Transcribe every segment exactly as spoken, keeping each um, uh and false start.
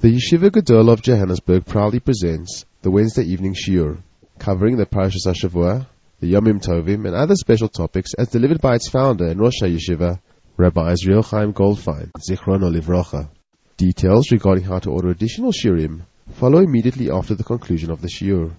The Yeshiva Gedol of Johannesburg proudly presents the Wednesday evening shiur, covering the Parashas HaShavua, the Yomim Tovim, and other special topics as delivered by its founder and Rosh HaYeshiva, Rabbi Israel Chaim Goldfein, Zichrono Livrocha. Details regarding how to order additional shiurim follow immediately after the conclusion of the shiur.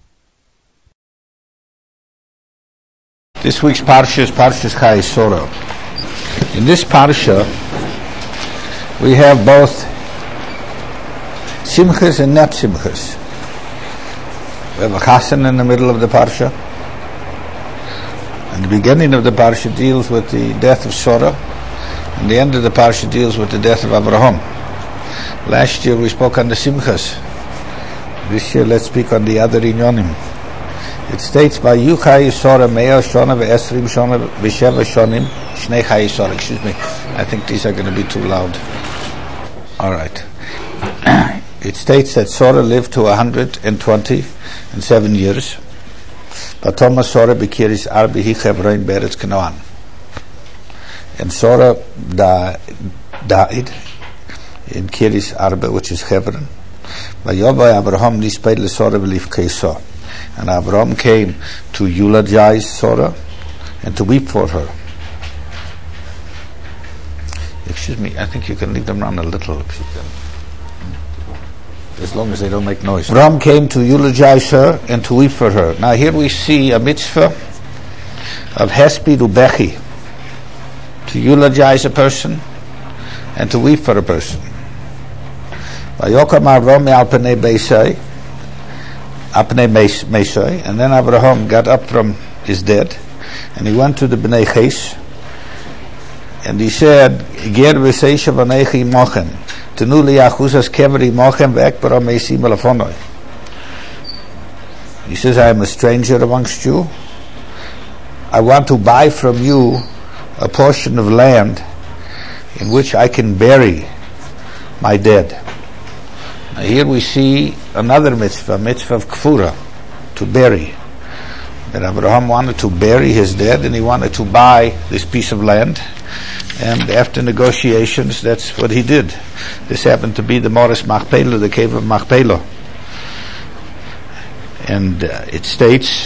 This week's Parsha is Parshas Chayei Sorah. In this Parsha, we have both Simchas and not Simchas. We have a Chassan in the middle of the Parsha. And the beginning of the Parsha deals with the death of Sorah, and the end of the Parsha deals with the death of Abraham. Last year we spoke on the Simchas. This year let's speak on the other Inyonim. It states, by you Chayei Sorah Mea Shona Ve'esrim Shona Ve'sheva Shonim Shnei Chayei Sorah. Excuse me, I think these are going to be too loud. Alright. It states that Sorah lived to one hundred twenty and seven years. Vatoma Sorah B'kiris Arbi Hi Hebron Beretz Canaan. And Sorah da, died in Kiris Arba, which is Hebron. Vayobai Abraham Nisped LeSorah V'livkei Sorah. And Abraham came to eulogize Sorah and to weep for her. Excuse me, I think you can leave them run a little if you can. As long as they don't make noise. Abraham came to eulogize her and to weep for her. Now here we see a mitzvah of Hesped Ubechi, to eulogize a person and to weep for a person. Vayokam Avraham al Pnei Beisai, Apnei Meisai, and then Abraham got up from his dead and he went to the Bnei Ches and he said, Ger v'seisha v'neichi mochen tenu li achuzas keveri mochen ve'ekbara meisi melafonoi. He says, I am a stranger amongst you. I want to buy from you a portion of land in which I can bury my dead. Now here we see another mitzvah, mitzvah of kfura, to bury. That Abraham wanted to bury his dead and he wanted to buy this piece of land. And after negotiations, that's what he did. This happened to be the Moras Machpelah, the cave of Machpelah. And uh, it states,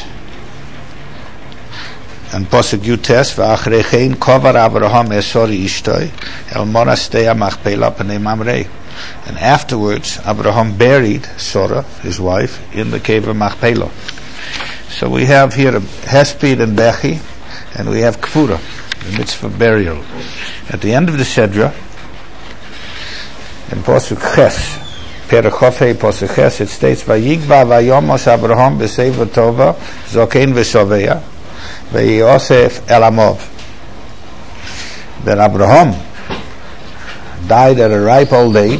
and Pasuk Yutes, V'achrechein kovar Abraham esori ishtoi, el Moras teya Machpelah p'nei Mamrei. And afterwards, Abraham buried Sorah, his wife, in the cave of Machpelah. So we have here Hesped and Bechi, and we have Kfura, the mitzvah burial. At the end of the Sedra, in Pasuk Ches, Perachofei Pasuk Ches, it states, Vayigva vayomos Abraham b'seiva tova, zokein v'soveya, v'yosef el amov. That Abraham died at a ripe old age.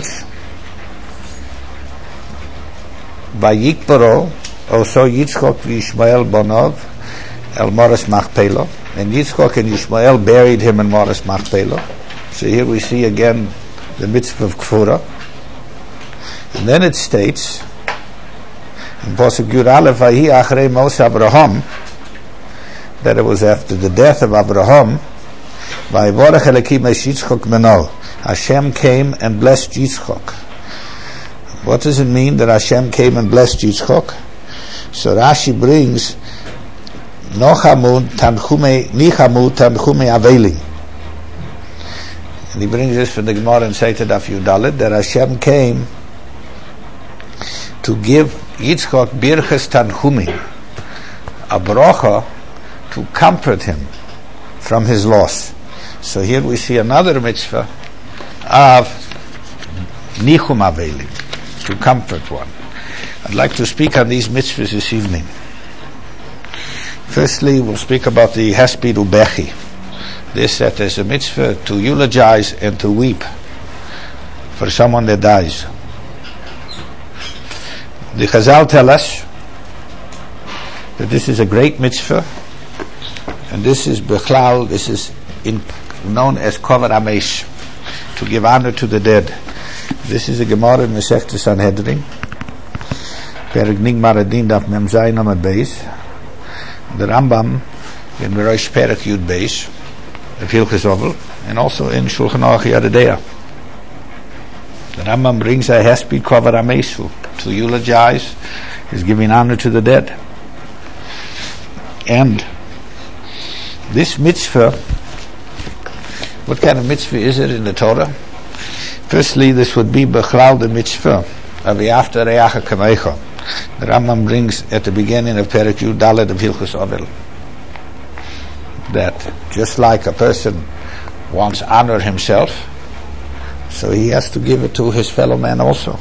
Vayikbaro, also Yitzchok v'Yishmael bonov, el Moras Machpelah. And Yitzchok and Yishmael buried him in Moras Machpelah. So here we see again the mitzvah of Kfura. And then it states, in Pasuk Yud Aleph, Vahi achrei mos Abraham, that it was after the death of Abraham, Vayivorech Elokim es Yitzchok meno. Hashem came and blessed Yitzchok. What does it mean that Hashem came and blessed Yitzchok? So Rashi brings Nochamu Tanchume Nichamu Tanchume Aveli. And he brings this from the Gemara in Seita Daf Yudalid, that Hashem came to give Yitzchok Birches Tanchumi, a bracha to comfort him from his loss. So here we see another mitzvah of Nichum Aveli, to comfort one. I'd like to speak on these mitzvahs this evening. Firstly, we'll speak about the Hesped Ubechi. This, that is a mitzvah to eulogize and to weep for someone that dies. The Chazal tell us that this is a great mitzvah, and this is Bechlal, this is in, known as Kovar Amesh, to give honor to the dead. This is a Gemara in Masechta Sanhedrin, Perek Nigmar Adin Daf Mem Zayin Amud Beis. The Rambam in Rosh Perek Yud Beis, the Hilchos Ovel, and also in Shulchan Aruch Yad Deah. The Rambam brings a hesped kover amesu. To eulogize is giving honor to the dead. And this mitzvah, what kind of mitzvah is it in the Torah? Firstly, this would be Bechlal the mitzvah of V'afta reacha kamecha. The Rambam brings at the beginning of Perek Yud Daled of Hilchos Ovel that just like a person wants honor himself, so he has to give it to his fellow man also.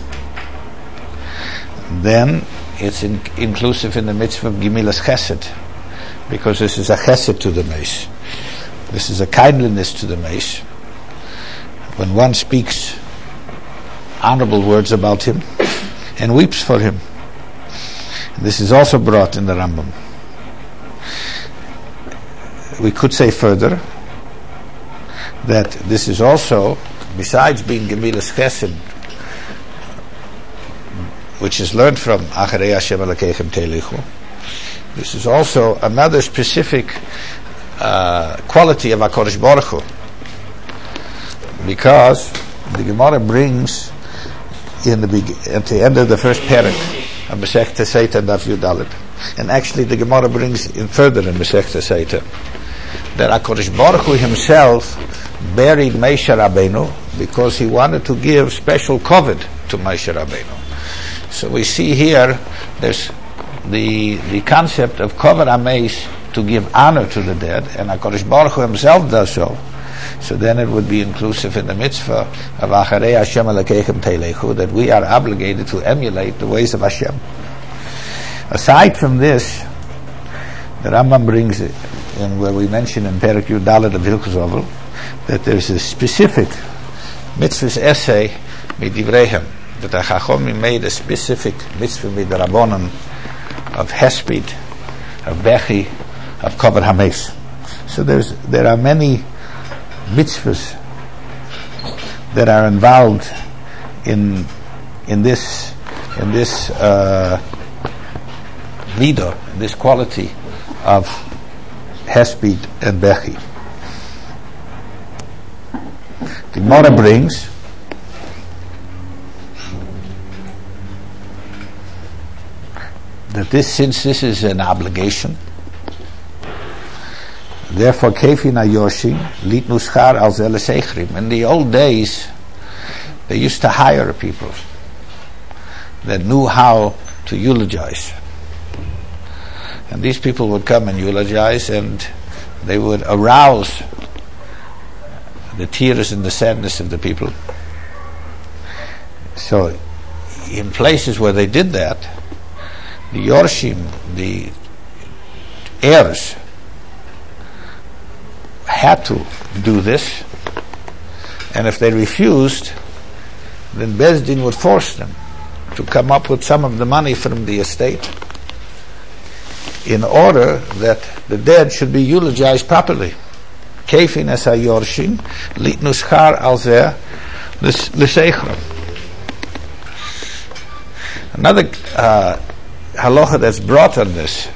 Then it's in, inclusive in the mitzvah of Gemilas Chesed, because this is a chesed to the meis. This is a kindliness to the meis. When one speaks honorable words about him and weeps for him. This is also brought in the Rambam. We could say further that this is also, besides being Gemilas Chesed, which is learned from Acharei Hashem Elokeichem Telichu, this is also another specific uh, quality of HaKadosh Baruch Hu, because the Gemara brings in the be- at the end of the first parak of Masechta Seita Daf Yud Daled, and actually the Gemara brings in further in Masechta Seita that HaKadosh Baruch Hu himself buried Moshe Rabbeinu because he wanted to give special covet to Moshe Rabbeinu. So we see here there's the the concept of kover ameis, to give honor to the dead, and HaKadosh Baruch Hu himself does so. So then it would be inclusive in the mitzvah of Acharei Hashem Elokeichem Teilechu, that we are obligated to emulate the ways of Hashem. Aside from this, the Rambam brings it, and where we mention in Perek Yud Daled of Hilchos Ovel, that there's a specific mitzvah's essay midivreihem, that the Chachomim made a specific mitzvah midrabanan of hesped, of bechi, of kover hameis. So there's there are many mitzvahs that are involved in in this in this uh, midah, this quality of hesped and bechi. The Gemara brings that this, since this is an obligation, therefore kefin ayoshim litnu schar al zel seichrim. In the old days, they used to hire people that knew how to eulogize, and these people would come and eulogize, and they would arouse the tears and the sadness of the people. So in places where they did that, the Yorshim, the heirs, had to do this, and if they refused, then Beis Din would force them to come up with some of the money from the estate in order that the dead should be eulogized properly. Kefin es ha-Yorshim litnu schar al zeh l'seichram. Another uh, halacha that's brought on this,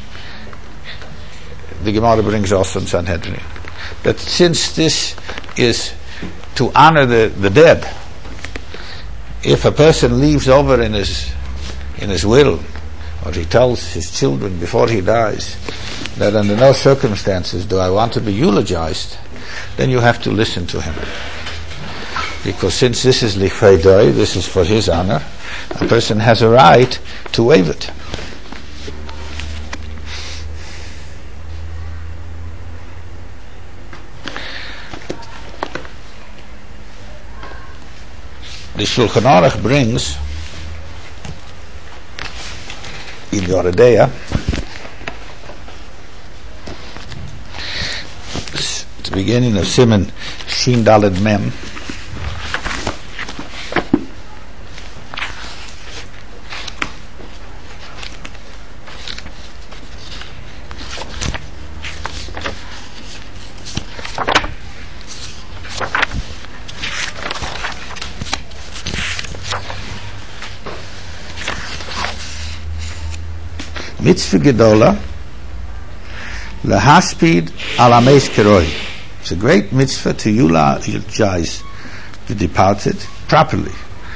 the Gemara brings also in Sanhedrin, that since this is to honor the, the dead, if a person leaves over in his in his will, or he tells his children before he dies that under no circumstances do I want to be eulogized, then you have to listen to him, because since this is lichrei doi, this is for his honor, a person has a right to waive it. The Shulchan Aruch brings in Yoreh Deah, at the beginning of Siman Shin Daled Mem, mitzvah gedola lehaspid al hameis keroi. It's a great mitzvah to eulogize the departed properly.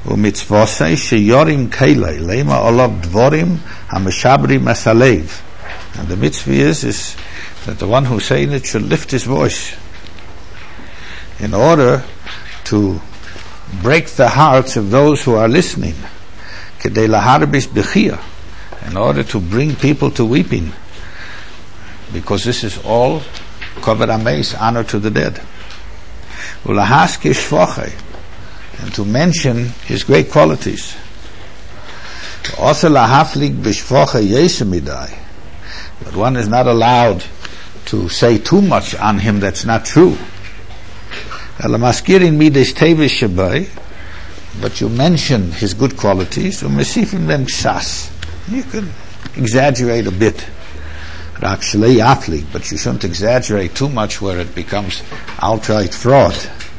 u'mitzvosei sheyorim keilei lema olav dvorim hameshabrim asalev. And the mitzvah is, is that the one who's saying it should lift his voice in order to break the hearts of those who are listening. Kedei laharbish bechia, in order to bring people to weeping, because this is all kavod hameis, honor to the dead. Ulahaske shvochei, and to mention his great qualities. Also lahaflig b'shvochei yesemidai, but one is not allowed to say too much on him that's not true. Elamaskirin mides tevish shabai, but you mention his good qualities, umesifim them ksas. You can exaggerate a bit, rak shlei aflig, but you shouldn't exaggerate too much where it becomes outright fraud.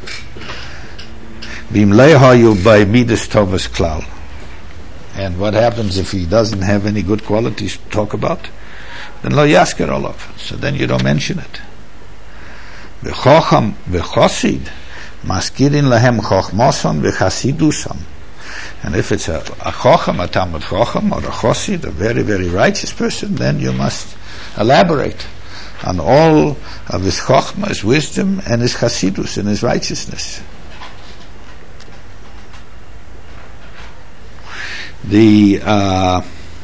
Bimleiha you by midas tovas klal. And what happens if he doesn't have any good qualities to talk about? Then lo yasker olav. So then you don't mention it. V'chocham v'chosid maskirin lahem chochmoson v'chasidusam. And if it's a, a chocham, a talmid chocham, or a chosid, a very, very righteous person, then you must elaborate on all of his chochma, his wisdom, and his chasidus, and his righteousness. The uh,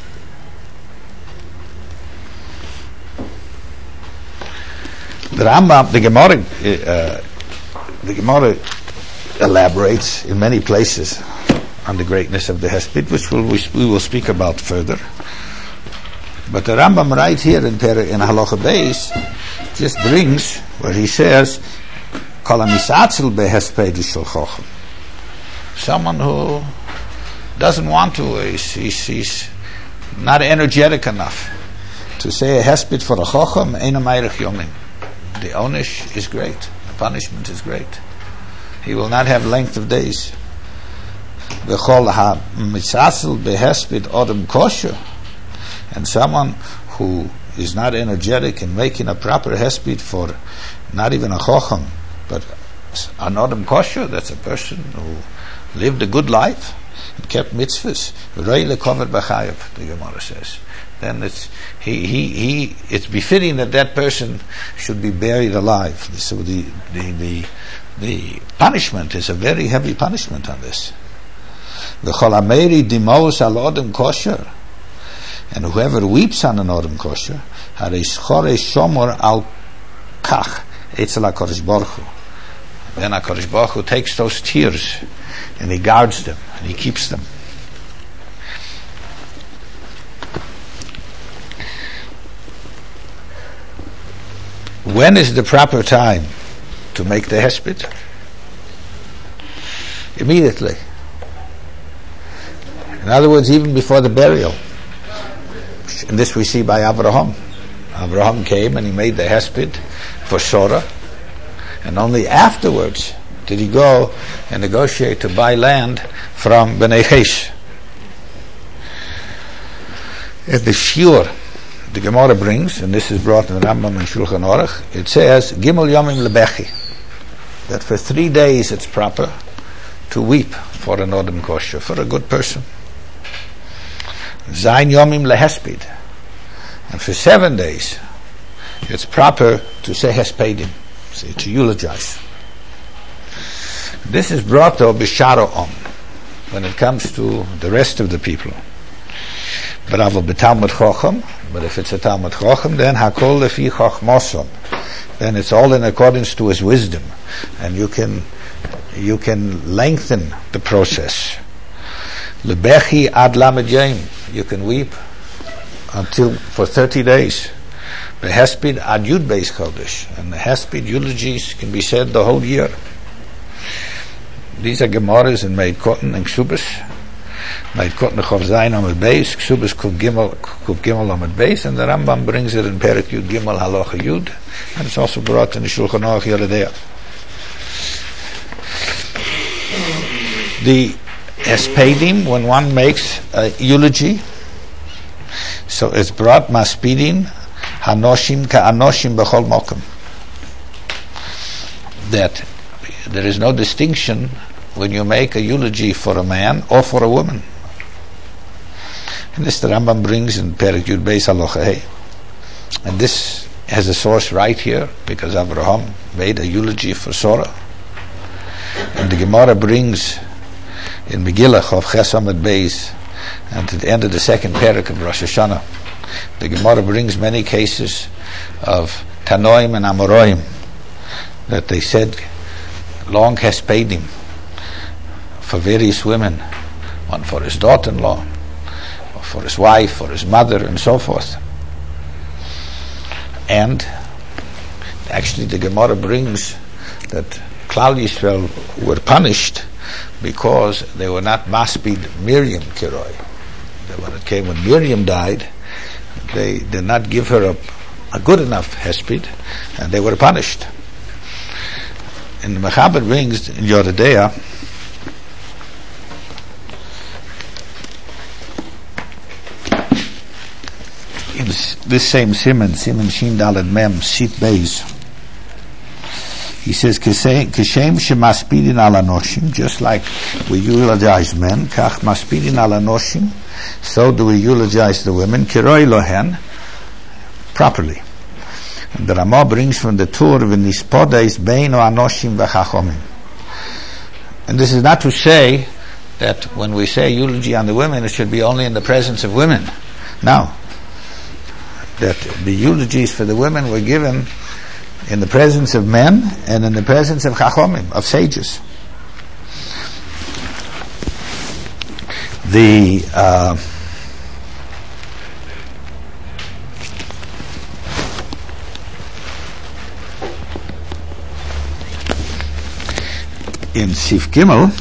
the Rambam, the Gemara, uh, the Gemara elaborates in many places on the greatness of the Hesped, which we'll, we, we will speak about further. But the Rambam right here in Peri, in Halacha Beis just brings where he says, "Kol hamisatzel behesped shel chochem." Someone who doesn't want to, he's, he's, he's not energetic enough to say a hesped for a chochem, ein amayich yomim. The onish is great. The punishment is great. He will not have length of days. V'chol ha-mitzasel behesped odem kosher. And someone who is not energetic in making a proper hesped for not even a chochem, but an odem kosher, that's a person who lived a good life and kept mitzvahs. Reile kover b'chayav, the Gemara says. Then it's he, he, he it's befitting that that person should be buried alive. So the the the, the punishment is a very heavy punishment on this. V'chol hameri dimos al odem kosher, and whoever weeps on an odem kosher, harei schorei shomor al kach etzel HaKadosh Baruch Hu. Then HaKadosh Baruch Hu takes those tears and he guards them and he keeps them. When is the proper time to make the hesped? Immediately. In other words, even before the burial. And this we see by Abraham. Abraham came and he made the hesped for Sarah, and only afterwards did he go and negotiate to buy land from Bnei Chesh. At the shiur the Gemara brings, and this is brought in the Rambam and Shulchan Aruch, it says, Gimel Yomim Lebechi, that for three days it's proper to weep for an odem kosher, for a good person. Zayin Yomim Lehesped, and for seven days it's proper to say Hespedim, say, to eulogize. This is brought to Bisharo Om, when it comes to the rest of the people. But Aval B'Talmud Chochem, but if it's a Talmud Chochem, then Hakol Lefi Chochmosom, then it's all in accordance to his wisdom, and you can you can lengthen the process. Lebechi ad lamed yom, you can weep until for thirty days. The Hesped ad Yud Beis Chodesh, and the Hesped eulogies can be said the whole year. These are Gemaras in Meid Cotton and Ksubas. Meid Cotton Chov Zayin Amud Beis, Ksubas Kuv Gimel Kuv Gimel Amud Beis, and the Rambam brings it in Perek Yud Gimel Halacha Yud, and it's also brought in the Shulchan Aruch Yeridea. The Hespedim, when one makes a eulogy, so it's brought Maspidin Hanoshim Ka'anoshim B'chol Mokum, that there is no distinction when you make a eulogy for a man or for a woman. And this the Rambam brings in Perek Yud Beis Halacha Hey. And this has a source right here, because Avraham made a eulogy for Sarah. And the Gemara brings in Megillah of Ches Amud Beis, and at the end of the second Perek of Rosh Hashanah, the Gemara brings many cases of Tanoim and Amoraim, that they said long hespedim for various women, one for his daughter-in-law, or for his wife, for his mother, and so forth. And actually the Gemara brings that Klal Yisrael were punished because they were not maspid Miriam Kiroi. When it came when Miriam died, they did not give her a, a good enough hesped, and they were punished. And the Mechaber brings in Yoredeya in this same Siman, Siman Shin Daled Mem Sit Beis, he says, Kishem shemaspidin al anoshim, just like we eulogize men, kach maspidin al anoshim, so do we eulogize the women, kiroi lohen, properly. And the Ramah brings from the Tur, v'nispodeis beino anoshim v'chachomim. And this is not to say that when we say eulogy on the women, it should be only in the presence of women. No. That the eulogies for the women were given in the presence of men and in the presence of chachomim, of sages. The uh, in Sif Gimel,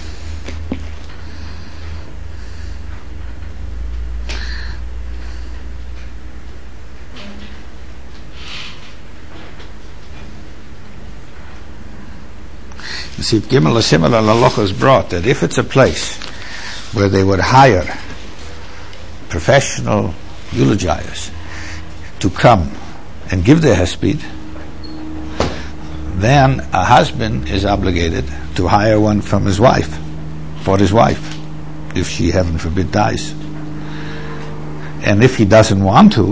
Sif Gimel, a similar halacha is brought that if it's a place where they would hire professional eulogiers to come and give their hesped, then a husband is obligated to hire one from his wife, for his wife, if she, heaven forbid, dies. And if he doesn't want to,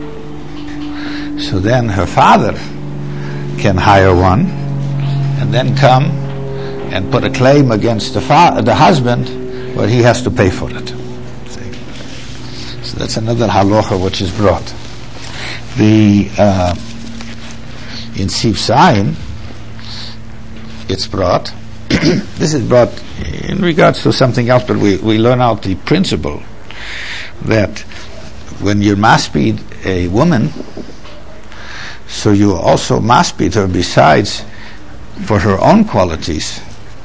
so then her father can hire one and then come and put a claim against the fa- the husband, where he has to pay for it. See? So that's another halacha which is brought. The uh, in Sif Zayin, it's brought. This is brought in regards to something else, but we, we learn out the principle that when you maspid a woman, so you also maspid her besides for her own qualities,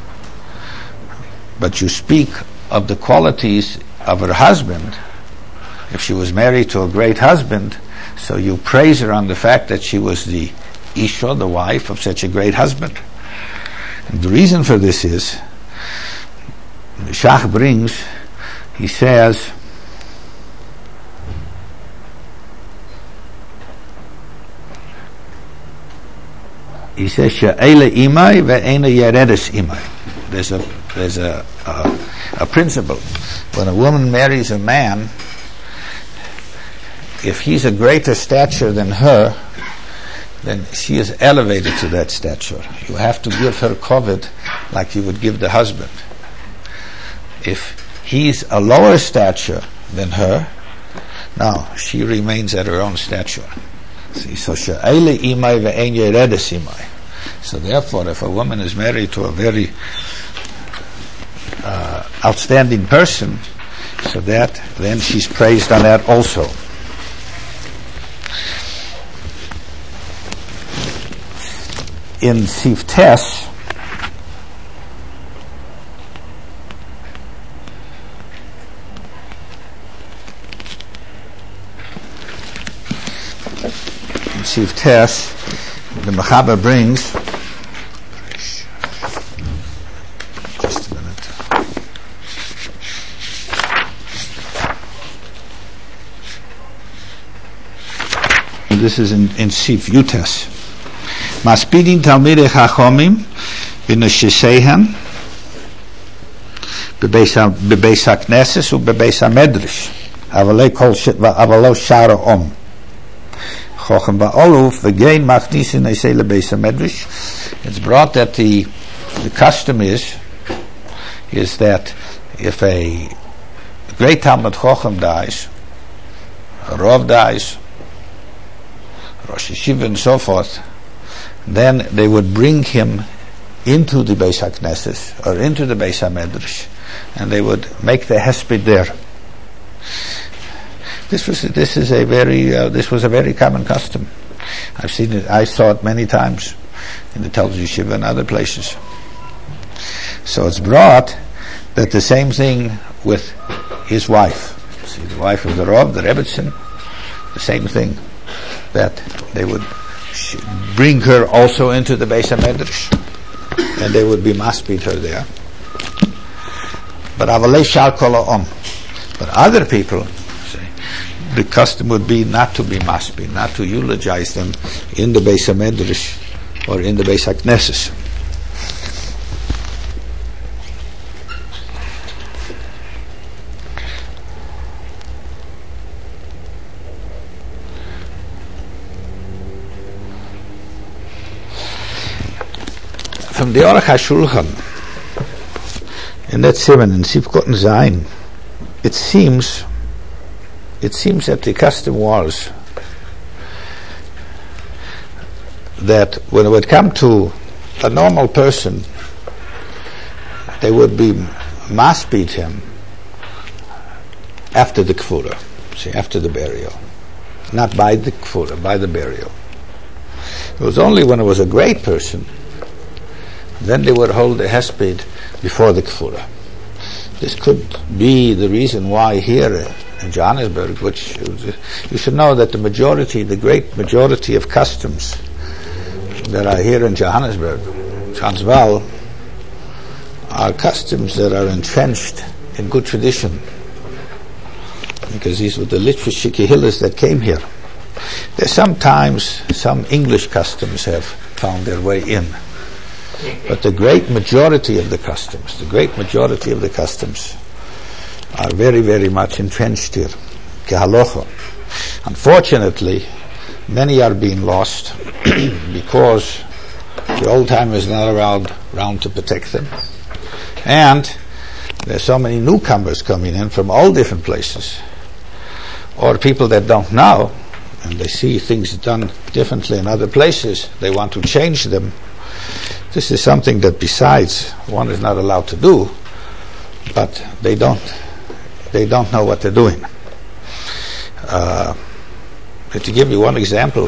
but you speak of the qualities of her husband. If she was married to a great husband, so you praise her on the fact that she was the Isha, the wife of such a great husband. And the reason for this is, the Shach brings, he says, he says, She'ele imai ve'ena yeredes imai. There's a there's a, a a principle. When a woman marries a man, if he's a greater stature than her, then she is elevated to that stature. You have to give her kavod like you would give the husband. If he's a lower stature than her, now she remains at her own stature. See, so she'ele imai ve'en yeredes imai. So therefore, if a woman is married to a very uh, outstanding person, so that then she's praised on that also. In Sif Tes, in Sif Tes, the Mechaber brings, just a minute. This is in, in Sif Yutes. Maspidin Talmidei Chachomim v'nesheseihem בבייס הכנסס ובבייס המדרש, אבל לא שאר העם. Chochem ba'oluf v'gein machnisin eisei lebeis hamedrash. It's brought that the the custom is is that if a great Talmud Chochem dies, a Rav dies, Rosh Yeshiva and so forth, then they would bring him into the Beis HaKnesses or into the Beis HaMedrash, and they would make the hesped there. This was this is a very uh, this was a very common custom. I've seen it. I saw it many times in the Tel Yeshiva and other places. So it's brought that the same thing with his wife. See, the wife of the Rav, the Rebbetzin, the same thing, that they would sh- bring her also into the Beis HaMedrash, and they would be maspid her there. But avalei shal kol ha'om. But other people, say, the custom would be not to be maspid, not to eulogize them in the Beis HaMedrash or in the Beis HaKnesses. From the Aruch HaShulchan, in that seven in Sivkot and Zayin, it seems, it seems that the custom was that when it would come to a normal person, they would be maspid him after the kfura, see, after the burial, not by the kfura, by the burial. It was only when it was a great person, then they would hold the hesped before the kfura. This could be the reason why here in Johannesburg, which you should know that the majority, the great majority of customs that are here in Johannesburg, Transvaal, are customs that are entrenched in good tradition, because these were the Litvish Kehillas that came here. There's sometimes some English customs have found their way in, but the great majority of the customs, the great majority of the customs are very, very much entrenched here. Kehalocha. Unfortunately, many are being lost because the old timers are not around, around to protect them. And there's so many newcomers coming in from all different places, or people that don't know, and they see things done differently in other places, they want to change them. This is something that besides one is not allowed to do, but they don't they don't know what they're doing. Uh, to give you one example,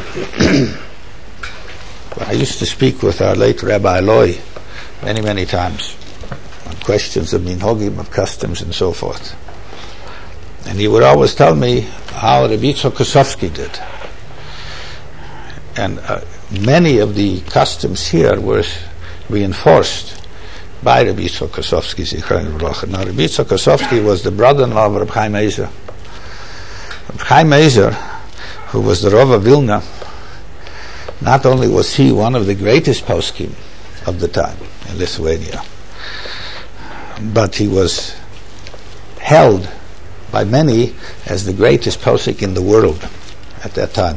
I used to speak with our late Rabbi Loi many, many times on questions of minhagim, of customs and so forth. And he would always tell me how Rabbi Yitzchok Kosofsky did. And uh, many of the customs here were reinforced by Rabbi Yitzchok Kosofsky. Now, Rabbi Yitzchok Kosofsky was the brother-in-law of Reb Chaim Eiser. Reb Chaim Eiser, who was the Rav of Vilna, not only was he one of the greatest poskim of the time in Lithuania, but he was held by many as the greatest posik in the world at that time.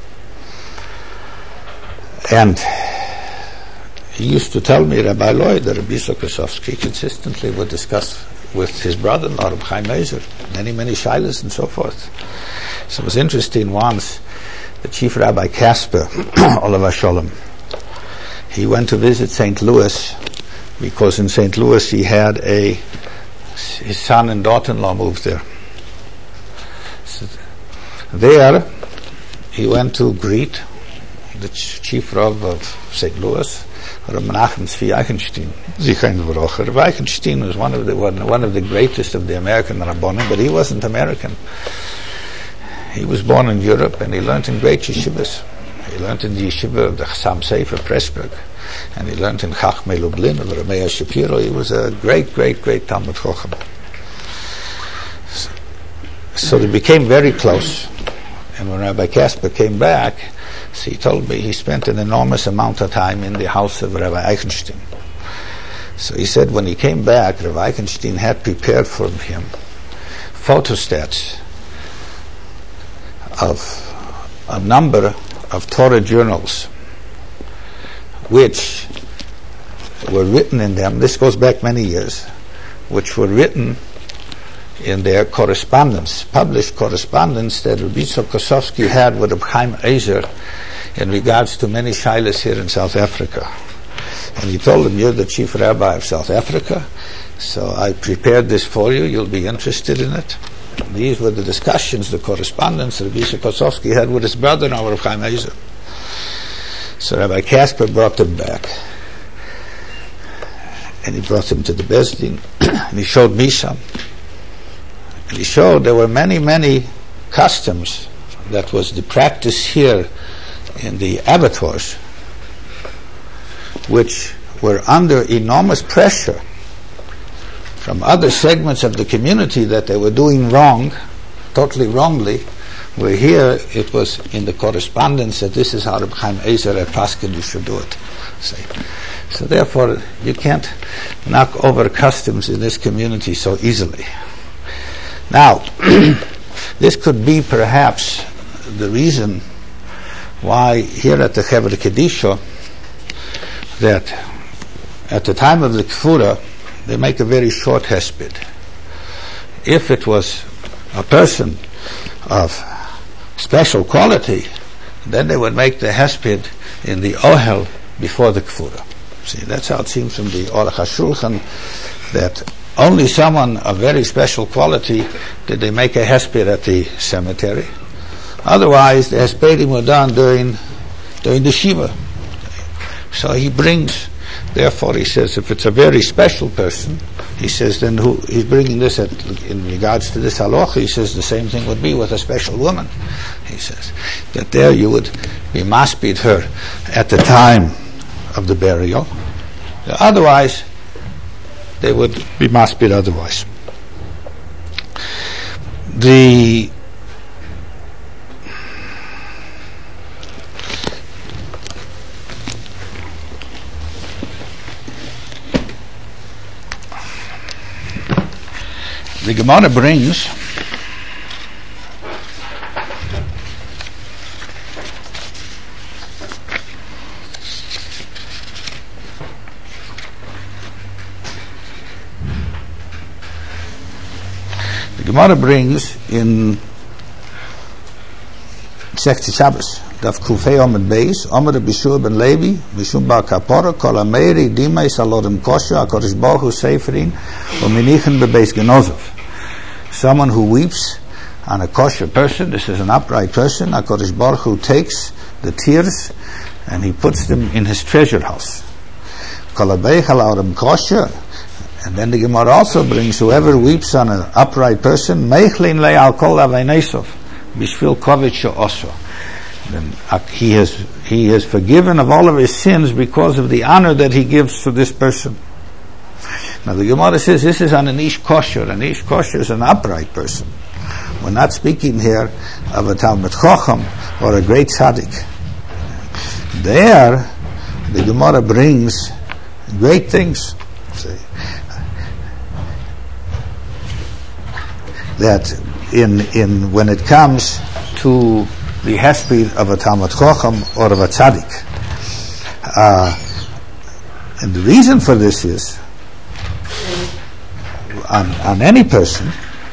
And he used to tell me, Rabbi Lloyd, that Rabbi Yitzchok Kosofsky consistently would discuss with his brother-in-law, Reb Chaim Eiser, many, many shilas and so forth. So it was interesting once, the Chief Rabbi Casper, Olav Sholem, he went to visit Saint Louis, because in Saint Louis he had a, his son and daughter-in-law moved there. So there, he went to greet the chief Rav of Saint Louis, Rav Menachem Tzvi Eichenstein. Zichain V'rocher. Rav Eichenstein was one of the one, one of the greatest of the American Rabbonim, but he wasn't American. He was born in Europe, and he learned in great yeshivas. He learned in the yeshiva of the Chassam Sefer Pressburg, and he learned in Chachmei Lublin of Ramea Shapiro. He was a great, great, great Talmud Chochem. So they became very close. And when Rabbi Casper came back, so he told me he spent an enormous amount of time in the house of Rabbi Eichenstein. So he said when he came back, Rav Eichenstein had prepared for him photostats of a number of Torah journals which were written in them, this goes back many years, which were written in their correspondence, published correspondence that Rabbi Yitzchak Kosovsky had with Reb Chaim Ezer in regards to many shilas here in South Africa. And he told him, you're the chief rabbi of South Africa, so I prepared this for you, you'll be interested in it. And these were the discussions, the correspondence that Rabbi Yitzchak Kosovsky had with his brother, now Reb Chaim Ezer. So Rabbi Kasper brought them back. And he brought them to the Beis Din, and he showed me some. And he showed there were many, many customs that was the practice here in the abattoirs, which were under enormous pressure from other segments of the community that they were doing wrong, totally wrongly, where here it was in the correspondence that this is how Reb Chaim Ezer at Paskin you should do it. See? So therefore, you can't knock over customs in this community so easily. Now, this could be perhaps the reason why here at the Chevra Kedisha, that at the time of the Kfura, they make a very short hesped. If it was a person of special quality, then they would make the hesped in the ohel before the Kfura. See, that's how it seems from the Aruch HaShulchan, that only someone of very special quality did they make a hesped at the cemetery. Otherwise, the hespedim were done during during the Shiva. So he brings, therefore he says, if it's a very special person, he says, then who he's bringing this at, in regards to this halacha, he says the same thing would be with a special woman. He says that there you would be maspid her at the time of the burial. Otherwise, they would be maspid otherwise. The The Gemara brings the Gemara brings in Sechti Shabbos Daf Kufei Omid Beis Omid Bishur ben Levi Mishum Bar Kapora Kol Ameiri Dimei Salodim Kosher HaKadosh Baruch Hu Seferin U'Minichen Bebeis Genozov. Someone who weeps on a kosher person, this is an upright person, HaKadosh Baruch Hu takes the tears and he puts them in his treasure house. Kol Abeich Al Kosher. And then the Gemara also brings whoever weeps on an upright person, Meichlin Le Al Kol Aveinesov Bishvil Kovit She'oso. Then he has he is forgiven of all of his sins because of the honor that he gives to this person. Now the Gemara says this is on an ish kosher. An ish kosher is an upright person. We're not speaking here of a Talmid Chacham or a great tzaddik. There, the Gemara brings great things. See, that in in when it comes to the hesped of a Talmid Chacham or of a tzaddik, uh, and the reason for this is on, on any person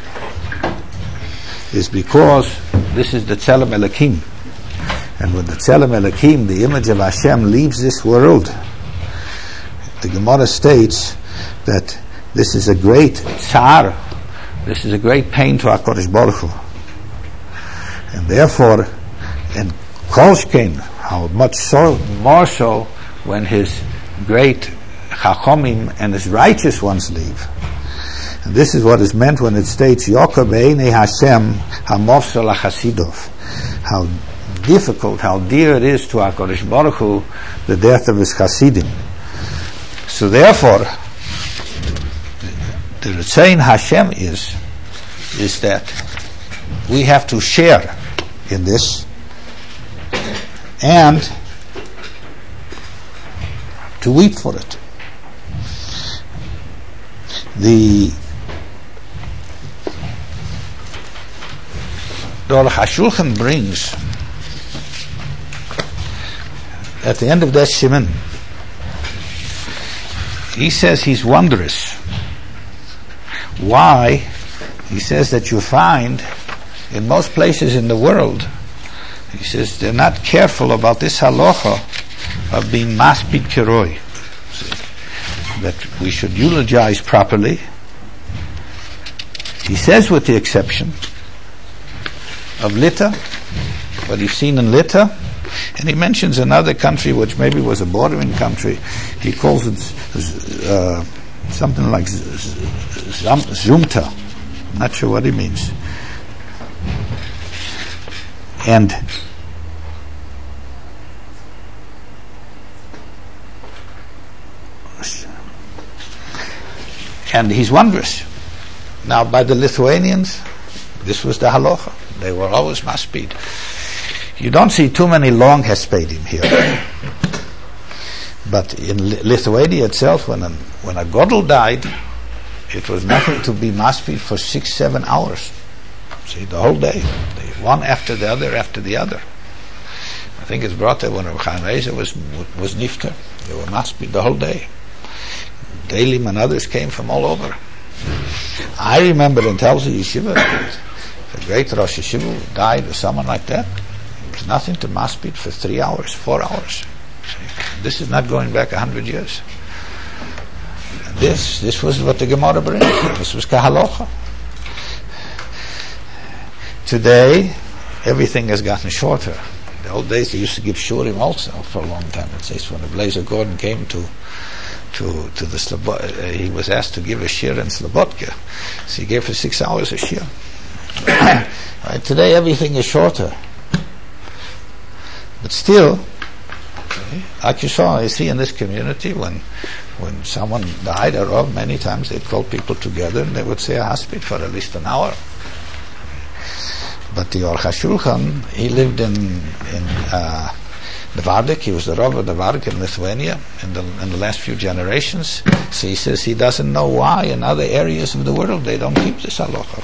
is because this is the Tzelem Elokim, and when the Tzelem Elokim, the image of Hashem, leaves this world, the Gemara states that this is a great tsar, this is a great pain to HaKadosh Baruch Hu. And therefore, in Kolshkein, how much so, more so, when his great Chachomim and his righteous ones leave. And this is what is meant when it states, Yoka be'enei Hashem hamofsel hachasidov. How difficult, how dear it is to HaKadosh Baruch Hu, the death of his Hasidim. So therefore, the Ritzain Hashem is, is that we have to share in this and to weep for it. The The Aruch HaShulchan brings at the end of that Siman, he says he's wondrous. Why? He says that you find in most places in the world, he says they're not careful about this halacha of being maspid kiroi, that we should eulogize properly. He says with the exception of Lita, what he's seen in Lita, and he mentions another country which maybe was a bordering country. He calls it uh, something like Zumta. I'm not sure what he means. And and he's wondrous. Now, by the Lithuanians, this was the halacha. They were always maspid. You don't see too many long hespedim here. But in Lithuania itself, when a, when a Godel died, it was nothing to be maspid for six, seven hours. See, the whole day. They, one after the other after the other. I think it's brought that when Reb Chaim Reiser was, was nifter, they were maspid the whole day. Dalim and others came from all over. I remember in Tel Aviv Yeshiva, the great Rosh Yeshiva died or someone like that. There was nothing to maspid for three hours, four hours. See? This is not going back a hundred years. And this, this was what the Gemara brings. This was kahalocha. Today, everything has gotten shorter. In the old days, they used to give shurim also for a long time. It says when Blazer Gordon came to to to the Slobod, uh, he was asked to give a shir in Slobodka, so he gave for six hours a shir. Right, today everything is shorter, but still, like you saw, I see in this community when when someone died or of, many times they'd call people together and they would say a haspid for at least an hour. But the Aruch HaShulchan, he lived in in uh, Nevardik. He was the Rav of Nevardik in Lithuania in the in the last few generations. So he says he doesn't know why in other areas of the world they don't keep this halacha.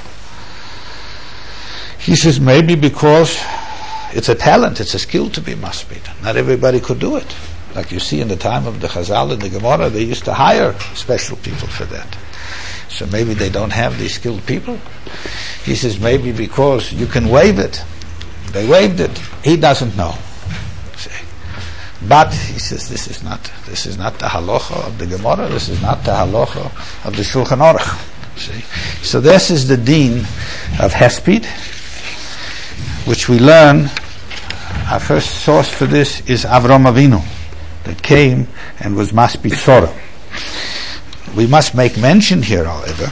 He says maybe because it's a talent, it's a skill to be maspid. Not everybody could do it. Like you see in the time of the Chazal and the Gemara, they used to hire special people for that. So maybe they don't have these skilled people. He says maybe because you can waive it. They waived it. He doesn't know. See? But he says this is not this is not the halacha of the Gemara. This is not the halacha of the Shulchan Aruch. See? So this is the deen of hesped, which we learn. Our first source for this is Avram Avinu, that came and was maspid Sorah. We must make mention here, however,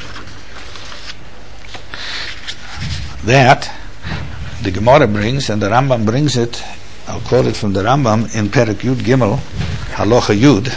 that the Gemara brings, and the Rambam brings it, I'll quote it from the Rambam in Perek Yud Gimel, Halacha Yud,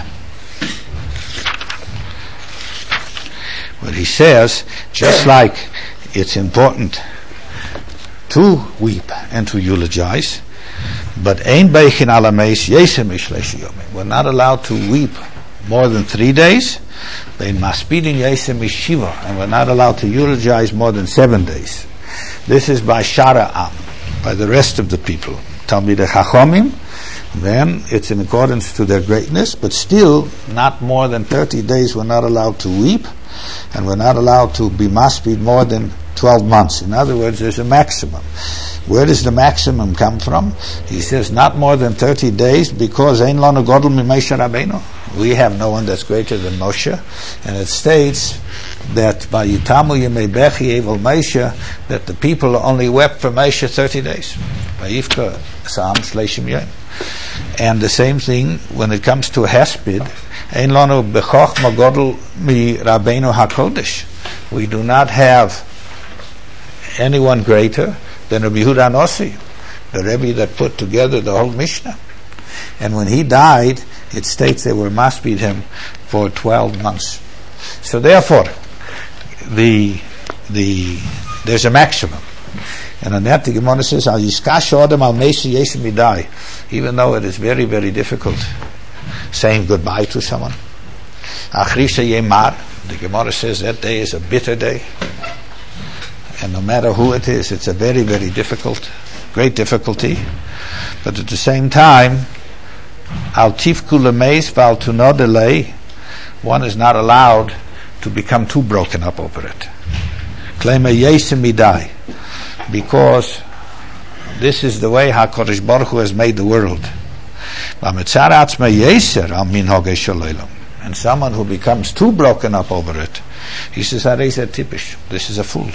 where he says, just like it's important to weep and to eulogize, but ein beichin ala meis yesem ishleshi yomim. We're not allowed to weep more than three days. Bein maspidin yesem ishiva, and we're not allowed to eulogize more than seven days. This is by Shara Am, by the rest of the people. Talmidei Chachomim, then it's in accordance to their greatness, but still not more than thirty days we're not allowed to weep, and we're not allowed to be maspid more than twelve months. In other words, there's a maximum. Where does the maximum come from? He says not more than thirty days, because Ein Lanu Godel Mimoshe Rabbeinu. We have no one that's greater than Moshe, and it states that by Yitamu Yemei Bechi Evil Moshe, that the people only wept for Moshe thirty days. Vayivka Sa'am Shleishim Yom. And the same thing when it comes to Hesped, Ein Lanu Bechochma Godel Mi Rabbeinu HaKodesh. We do not have anyone greater than Rabbi Yehuda Nossi, the Rebbe that put together the whole Mishnah. And when he died, it states they were maspid him for twelve months. So therefore, the the there's a maximum. And on that the Gemara says, Al Yiskash Odem Al Meisi Yesem Midai, even though it is very, very difficult saying goodbye to someone. Achrisha Yemar, The Gemara says that day is a bitter day. And no matter who it is, it's a very, very difficult, great difficulty. But at the same time, al tifku lemeis val to no delay, one is not allowed to become too broken up over it. Klema yesim midai, because this is the way HaKadosh Baruch Hu has made the world. And someone who becomes too broken up over it, he says, this is a fool.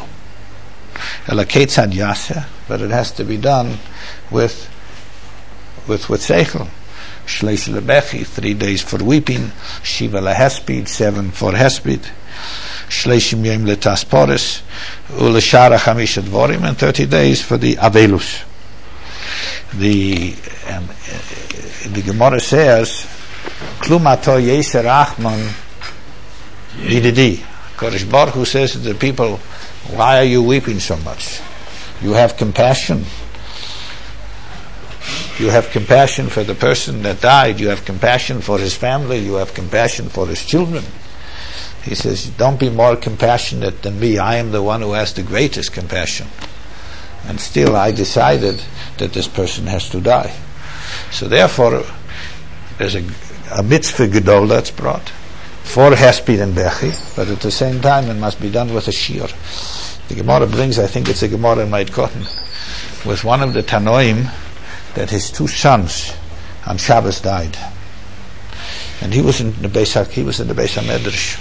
But it has to be done with with with seichel. Shleish lebechi, three days for weeping. Shiva lehespid, seven for hespid. Shleishim yom letasporis, uleshara chamisha dvorim, and thirty days for the avelus. The um, the Gemara says, Klumato yeser achman dididi. Kodesh Baruch Hu says to the people, why are you weeping so much? You have compassion. You have compassion for the person that died. You have compassion for his family. You have compassion for his children. He says, don't be more compassionate than me. I am the one who has the greatest compassion. And still I decided that this person has to die. So therefore, there's a, a mitzvah gedol that's brought for hesped and bechi, but at the same time it must be done with a shiur. The Gemara brings, I think it's a Gemara in Ma'at Cotton, with one of the Tanoim, that his two sons on Shabbos died, and he was in the Beis Ha- he was in the Beis HaMedrash.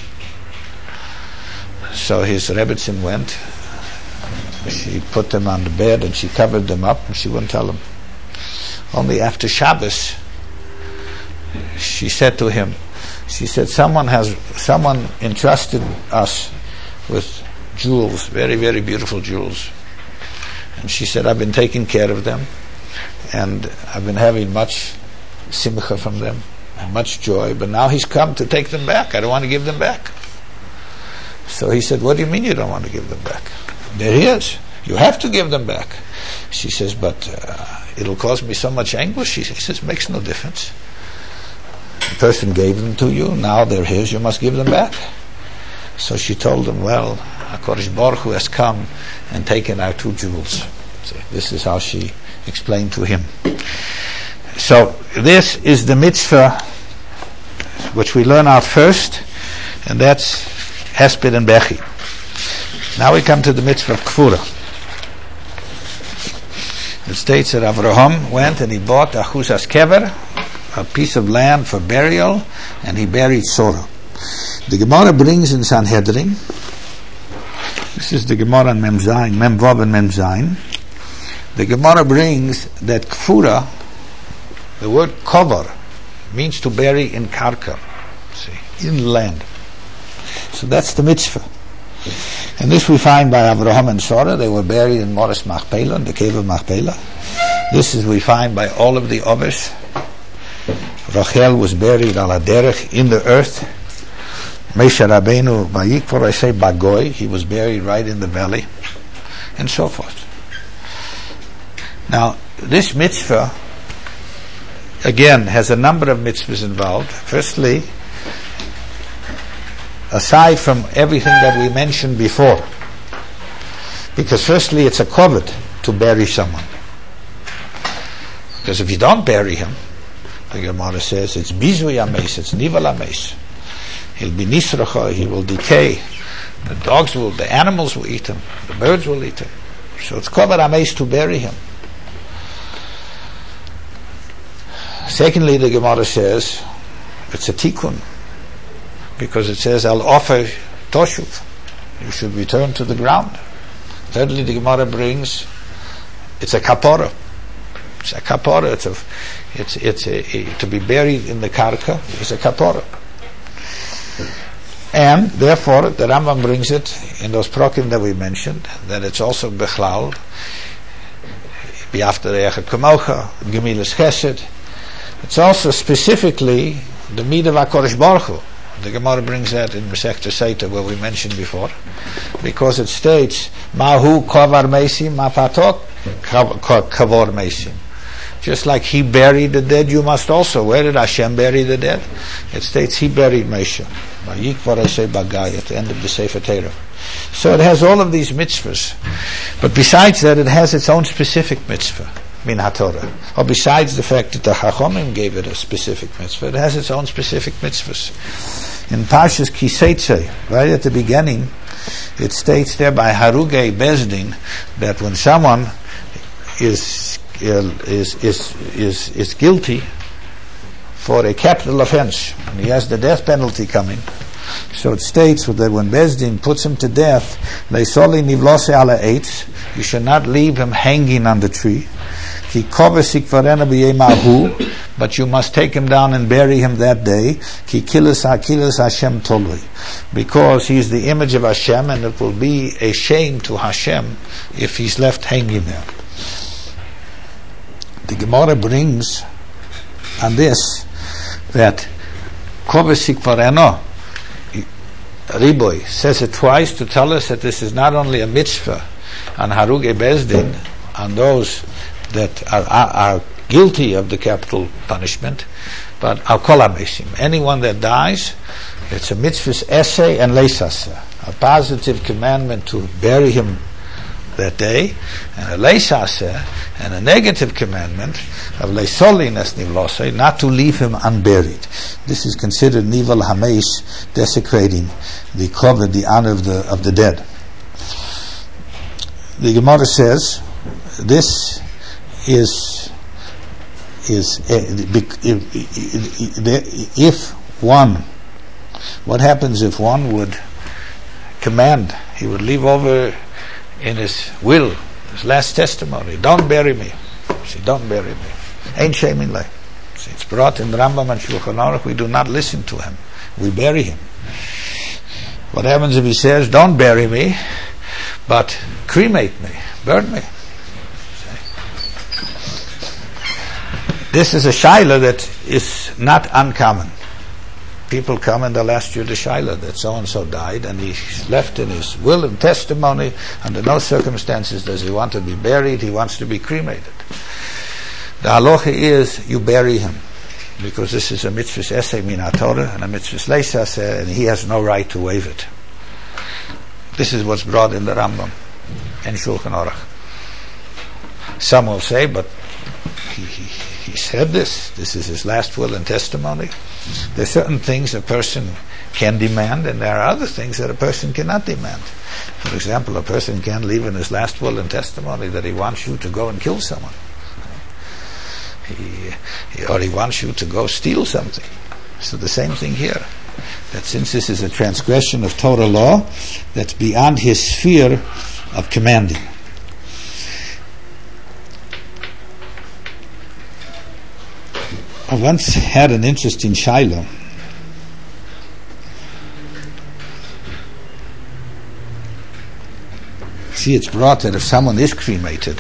So his Rebbetzin went. She put them on the bed and she covered them up, and she wouldn't tell him. Only after Shabbos, she said to him, she said, someone has, someone entrusted us with jewels, very, very beautiful jewels. And she said, I've been taking care of them, and I've been having much simcha from them, and much joy, but now he's come to take them back. I don't want to give them back. So he said, what do you mean you don't want to give them back? There he is. You have to give them back. She says, but uh, it'll cause me so much anguish. He says, it makes no difference. The person gave them to you, now they're his, you must give them back. So she told him, well, HaKadosh Baruch Hu has come and taken our two jewels. See, this is how she explained to him. So this is the mitzvah which we learn out first, and that's hesped and bechi. Now we come to the mitzvah of kfura. It states that Avraham went and he bought achuzas kever, a piece of land for burial, and he buried Sorah. The Gemara brings in Sanhedrin, this is the Gemara in Mem Zayin, Mem Vav and Mem Zayin. The Gemara brings that kfura, the word kovar, means to bury in karka, see, in land. So that's the mitzvah. And this we find by Avraham and Sarah. They were buried in Moras Machpelah, in the cave of Machpelah. This is we find by all of the others. Rachel was buried ala derech, in the earth. Moshe Rabbeinu vayikfor, I say bagoy, he was buried right in the valley, and so forth. Now, this mitzvah, again, has a number of mitzvahs involved. Firstly, aside from everything that we mentioned before, because firstly it's a covet to bury someone, because if you don't bury him, the Gemara says it's bizui ames, it's nival ames, he'll be nisracha, he will decay, the dogs will, the animals will eat him, the birds will eat him, so it's covet ames to bury him. Secondly, the Gemara says it's a tikkun, because it says I'll offer toshuv, you should return to the ground. Thirdly, the Gemara brings it's a kapora. It's a kapora. It's a, it's it's a, a, to be buried in the karka is a kapora. And therefore, the Rambam brings it in those prokim that we mentioned, that it's also bechlal, biafter kamocha, gemilas chesed. It's also specifically the midah of HaKadosh Baruch Hu. The Gemara brings that in Masechta Seita, where we mentioned before, because it states, Mahu kavar mesim, mapatok kavar mesim. Just like he buried the dead, you must also. Where did Hashem bury the dead? It states he buried Moshe. At the end of the Sefer Torah. So it has all of these mitzvahs. But besides that, it has its own specific mitzvah, min HaTorah. Or besides the fact that the Chachomim gave it a specific mitzvah, it has its own specific mitzvahs. In Parshas Kiseitzei, right at the beginning, it states there by Harugei Bezdin that when someone is is is is is guilty for a capital offense and he has the death penalty coming, so it states that when Bezdin puts him to death, leisoli nivlose ala eitz, you should not leave him hanging on the tree. Ki kovesik varena b'yemahu, but you must take him down and bury him that day. Ki kilas hakilas Hashem tolui, because he is the image of Hashem, and it will be a shame to Hashem if he's left hanging there. The Gemara brings on this that kovesik varena Riboy says it twice to tell us that this is not only a mitzvah on Harugei Bezdin, on those that are, are, are guilty of the capital punishment, but al kol hamesim, anyone that dies, it's a mitzvah's essay and leisaseh, a positive commandment to bury him that day, and a leisaseh, and a negative commandment of leisoli nes nivlosei, not to leave him unburied. This is considered nival hameis, desecrating the kavod, the honor of the of the dead. The Gemara says this is is if one, what happens if one would command, he would leave over in his will, his last testimony, don't bury me. See, don't bury me. Ain't shaming like. See, it's brought in Rambam and Shulchan Aruch, we do not listen to him. We bury him. What happens if he says, don't bury me, but cremate me, burn me? This is a shaila that is not uncommon. People come and they'll ask you the shaila that so-and-so died and he's left in his will and testimony, under no circumstances does he want to be buried, he wants to be cremated. The halacha is you bury him, because this is a mitzvah's essay min HaTorah and a mitzvah's leisaseh, and he has no right to waive it. This is what's brought in the Rambam and Shulchan Aruch. Some will say, but he, he, he said this, this is his last will and testimony. There are certain things a person can demand, and there are other things that a person cannot demand. For example, a person can leave in his last will and testimony that he wants you to go and kill someone. He, he, or he wants you to go steal something. So the same thing here, that since this is a transgression of Torah law, that's beyond his sphere of commanding. I once had an interesting shaila. See, it's brought that if someone is cremated,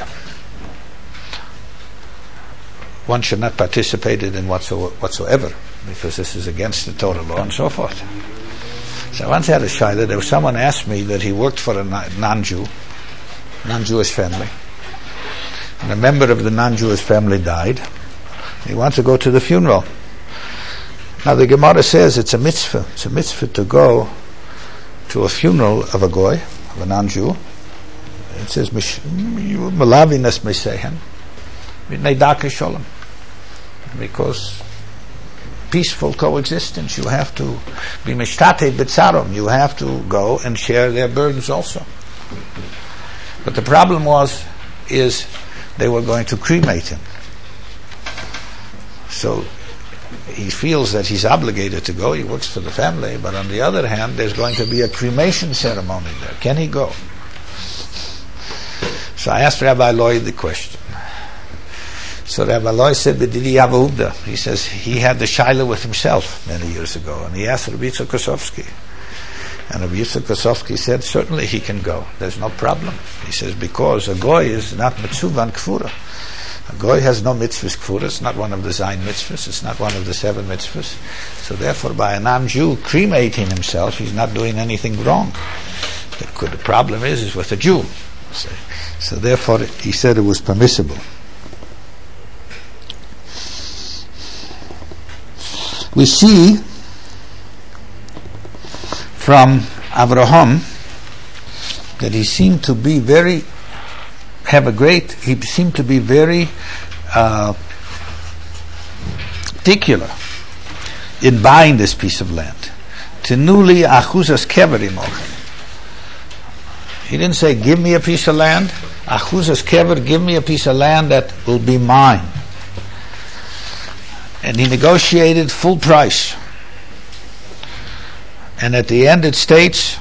one should not participate in whatsoever, because this is against the Torah law and so forth. So I once had a shaila. There was someone asked me that he worked for a non-Jew, non-Jewish family, and a member of the non-Jewish family died. He wants to go to the funeral. Now the Gemara says it's a mitzvah. It's a mitzvah to go to a funeral of a goy, of a non-Jew. It says, "Malavinas mesehen, neidake sholem," because peaceful coexistence, you have to be mishtate b'tzarom. You have to go and share their burdens also. But the problem was, is they were going to cremate him. So he feels that he's obligated to go. He works for the family, but on the other hand, there's going to be a cremation ceremony there. Can he go? So I asked Rabbi Lloyd the question. So Rabbi Lloyd said, "B'didi Yavahubda." He says he had the shaila with himself many years ago, and he asked Rabbi Yitzchak Kosovsky. And Rabbi Yitzchak Kosovsky said, certainly he can go. There's no problem. He says, because a goy is not mitzuvan kfura. A goy has no mitzvahs kfura. It's not one of the Zayin mitzvahs. It's not one of the seven mitzvahs. So therefore, by a non-Jew cremating himself, he's not doing anything wrong. The, the problem is, is with a Jew. So, so therefore, he said it was permissible. we see from Avraham that he seemed to be very, have a great, he seemed to be very uh, particular in buying this piece of land. Tenuli achuzas kever imochem. He didn't say, give me a piece of land. Achuzas kever, give me a piece of land that will be mine. And he negotiated full price. And at the end it states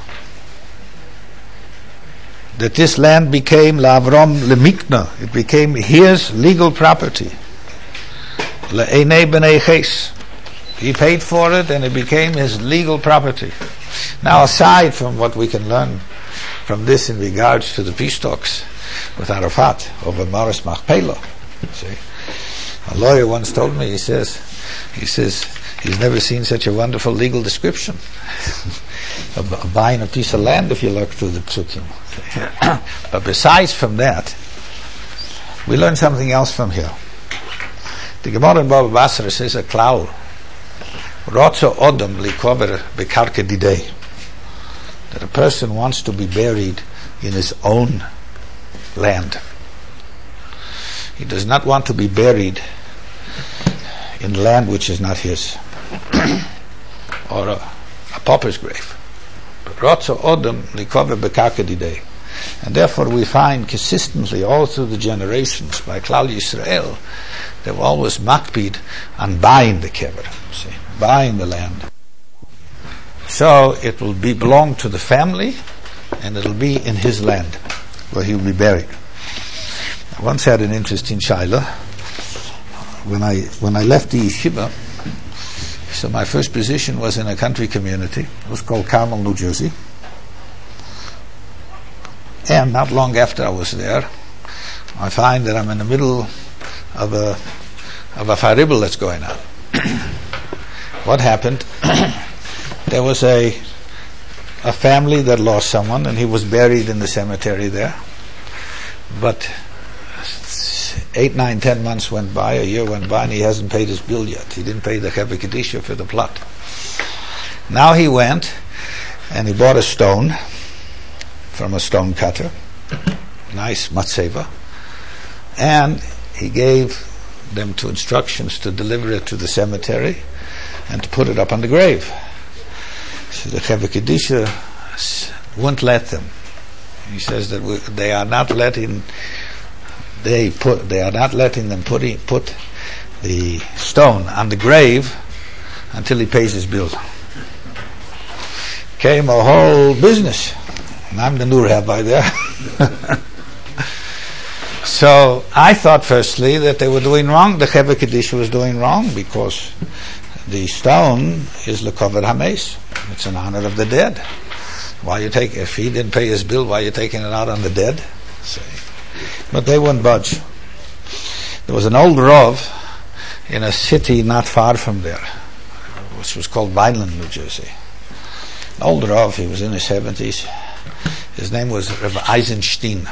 that this land became L'Avram Lemikna. It became his legal property. Le'enei b'nei ches. He paid for it and it became his legal property. Now, aside from what we can learn from this in regards to the peace talks with Arafat over Maris Machpelah, see, a lawyer once told me, he says, he says he's never seen such a wonderful legal description of buying a piece of land if you look through the psukim. But besides from that, we learn something else from here. The Gemara in Baba Basra says a klal, Rotzo odom likover bekarke didei, that a person wants to be buried in his own land. He does not want to be buried in land which is not his, or a, a pauper's grave. But Rotzo odom likover bekarke didei. And therefore we find consistently all through the generations by Klal Yisrael, they were always makpid on buying the kever, see, buying the land. So it will be belong to the family, and it will be in his land where he will be buried. I once had an interesting shaila. When I when I left the yeshiva, so my first position was in a country community. It was called Carmel, New Jersey. And not long after I was there, I find that I'm in the middle of a of a faribel that's going on. What happened? There was a a family that lost someone, and he was buried in the cemetery there. But eight, nine, ten months went by, a year went by, and he hasn't paid his bill yet. He didn't pay the Chevy Kedisha for the plot. Now he went and he bought a stone from a stone cutter, nice matseva, and he gave them two instructions to deliver it to the cemetery and to put it up on the grave. So the Chevy Kedisha wouldn't let them. He says that we, they are not letting they put they are not letting them put put the stone on the grave until he pays his bill. Came a whole business. And I'm the new rabbi there. So I thought firstly that they were doing wrong. The Chevy Kedisha was doing wrong because the stone is lekover hames. It's in honor of the dead. Why you take if he didn't pay his bill? Why are you taking it out on the dead? See. But they wouldn't budge. There was an old Rav in a city not far from there, which was called Vineland, New Jersey. An old Rav, he was in his seventies. His name was Rabbi Eisenstein.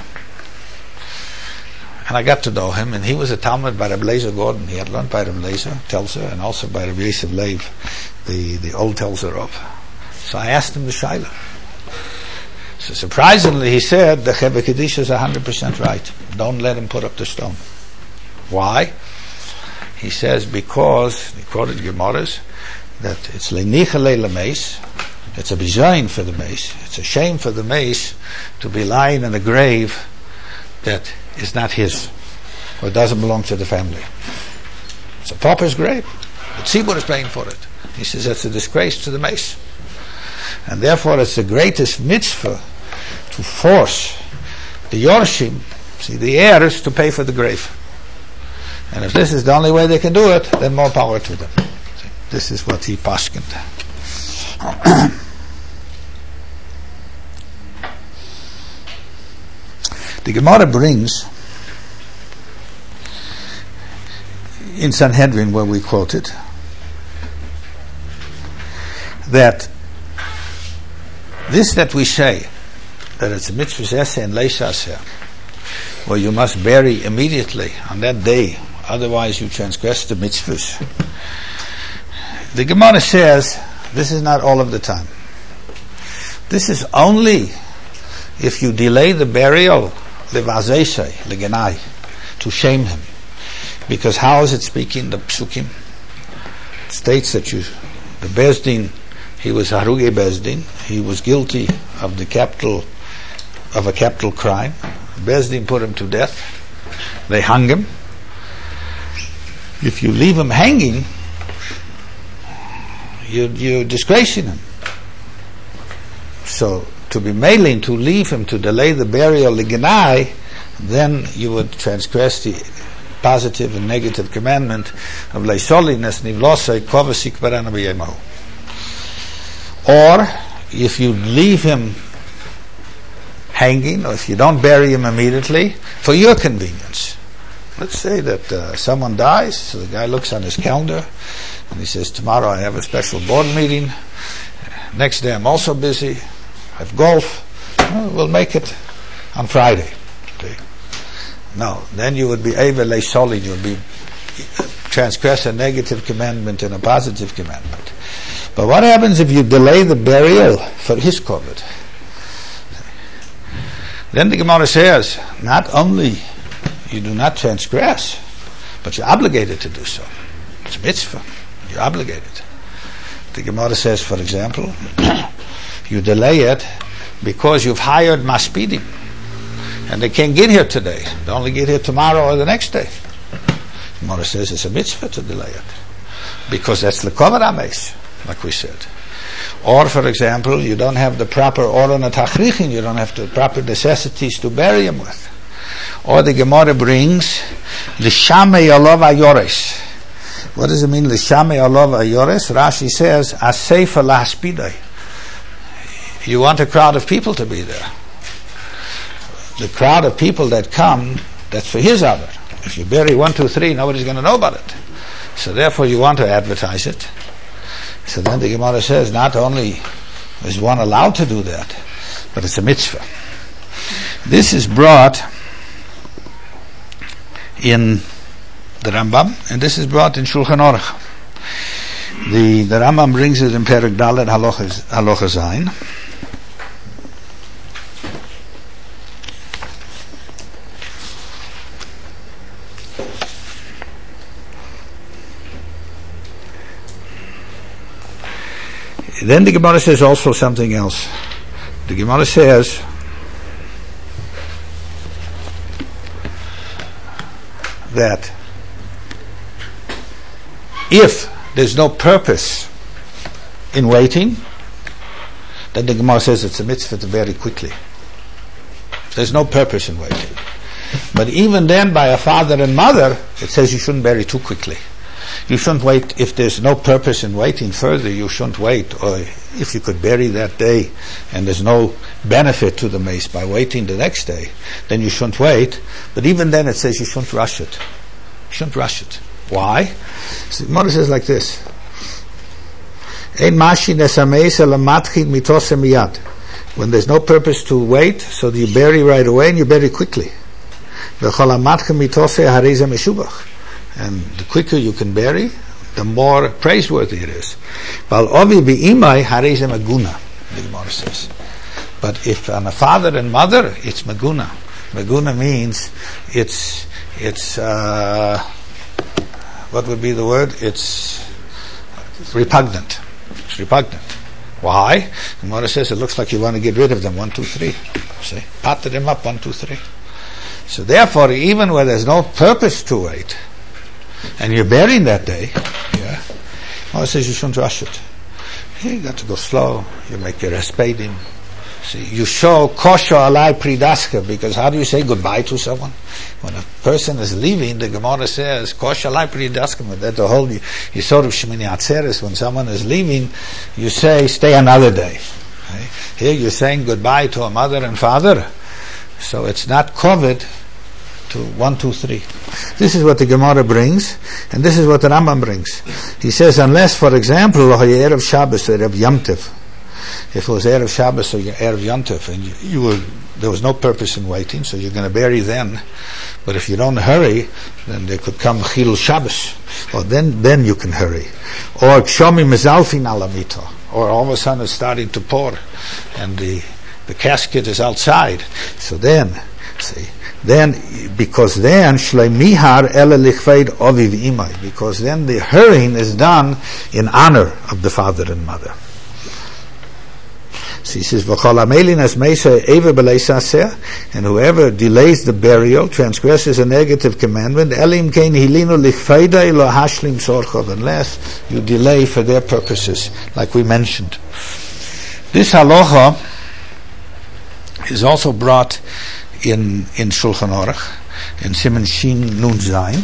And I got to know him, and he was a Talmud by Rabbi Lezer Gordon. He had learned by Rabbi Lezer, Telzer, and also by Rabbi Yosef Lev, the, the old Telzer Rav. So I asked him the Shaila. So surprisingly, he said, the Chevy Kedisha is one hundred percent right. Don't let him put up the stone. Why? He says, because, he quoted Gemaras, that it's le'nicha le'lameis, it's a bizayin for the mace. It's a shame for the mace to be lying in a grave that is not his, or doesn't belong to the family. It's a pauper's grave. The tzibur is paying for it. He says that's a disgrace to the mace. And therefore it's the greatest mitzvah to force the yorshim, see, the heirs, to pay for the grave. And if this is the only way they can do it, then more power to them. See, this is what he paskined. The Gemara brings in Sanhedrin, where we quoted, that this that we say, that it's a mitzvah eseh and leisha aseh, where you must bury immediately on that day, otherwise you transgress the mitzvahs. The Gemara says this is not all of the time. This is only if you delay the burial, levazeshe, legenai, to shame him. Because how is it speaking? The psukim it states that you, the Bezdin, he was haruge Bezdin, he was guilty of the capital, of a capital crime. Bezdin put him to death. They hung him. If you leave him hanging, you, you're disgracing him. So, to be mailing, to leave him, to delay the burial, liganai, then you would transgress the positive and negative commandment of leisoliness, nivlosai, kovasik barana b'yemahu. Or, if you leave him hanging, or if you don't bury him immediately, for your convenience. Let's say that uh, someone dies, so the guy looks on his calendar, and he says, tomorrow I have a special board meeting, next day I'm also busy, I have golf, well, we'll make it on Friday. Okay. No, then you would be able solid, you would be transgress a negative commandment and a positive commandment. But what happens if you delay the burial for his COVID? Then the Gemara says, not only you do not transgress, but you're obligated to do so. It's a mitzvah. You're obligated. The Gemara says, for example, you delay it because you've hired maspidim, and they can't get here today. They only get here tomorrow or the next day. The Gemara says it's a mitzvah to delay it because that's l'kover ames, like we said. Or, for example, you don't have the proper oron atachrichin, you don't have the proper necessities to bury him with. Or the Gemara brings l'shamei alov ayores. What does it mean, l'shamei alov ayores? Rashi says, aseifa lahaspidai. You want a crowd of people to be there. The crowd of people that come, that's for his hour. If you bury one, two, three, nobody's going to know about it. So therefore you want to advertise it. So then the Gemara says, not only is one allowed to do that, but it's a mitzvah. This is brought in the Rambam, and this is brought in Shulchan Aruch. The, the Rambam brings it in Perek Dalet Halacha Zayin. Then the Gemara says also something else. The Gemara says that if there's no purpose in waiting, then the Gemara says it's a mitzvah to bury quickly. There's no purpose in waiting. But even then, by a father and mother, it says you shouldn't bury too quickly. You shouldn't wait. If there's no purpose in waiting further, you shouldn't wait. Or if you could bury that day and there's no benefit to the mace by waiting the next day, then you shouldn't wait. But even then it says you shouldn't rush it. You shouldn't rush it. Why? So the Gemara says like this. When there's no purpose to wait, so you bury right away and you bury quickly. And the quicker you can bury, the more praiseworthy it is. But if on a father and mother, it's maguna. Maguna means it's it's uh, what would be the word? It's repugnant. It's repugnant. Why? The Gemara says it looks like you want to get rid of them. One, two, three. See, patted them up. One, two, three. So therefore, even where there's no purpose to wait, and you're burying that day, yeah, Gemara says you shouldn't rush it. You got to go slow. You make your espading. See, you show kosher alai pridaska, because how do you say goodbye to someone? When a person is leaving, the Gemara says kosher alai pridaska. That the whole Yisod of Shemini Atzeres, when someone is leaving, you say stay another day. Okay? Here you're saying goodbye to a mother and father, so it's not covered to one, two, three. This is what the Gemara brings, and this is what the Rambam brings. He says, unless, for example, Erev Shabbos or Erev Yom Tov, If it was Erev Shabbos or Erev Yontif, and you, you were, there was no purpose in waiting, so you're going to bury then. But if you don't hurry, then there could come Chilul Shabbos. Or then, then you can hurry. Or Kshomi Mezalfin Alamito. Or all of a sudden it's starting to pour, and the the casket is outside. So then, see, then because then Shleimihar Ele Lichveid Oviv Imai, because then the hurrying is done in honor of the father and mother. So he says, and whoever delays the burial transgresses a negative commandment, unless you delay for their purposes, like we mentioned. This halacha is also brought in in Shulchan Aruch, in Siman Shin Nun Zayin,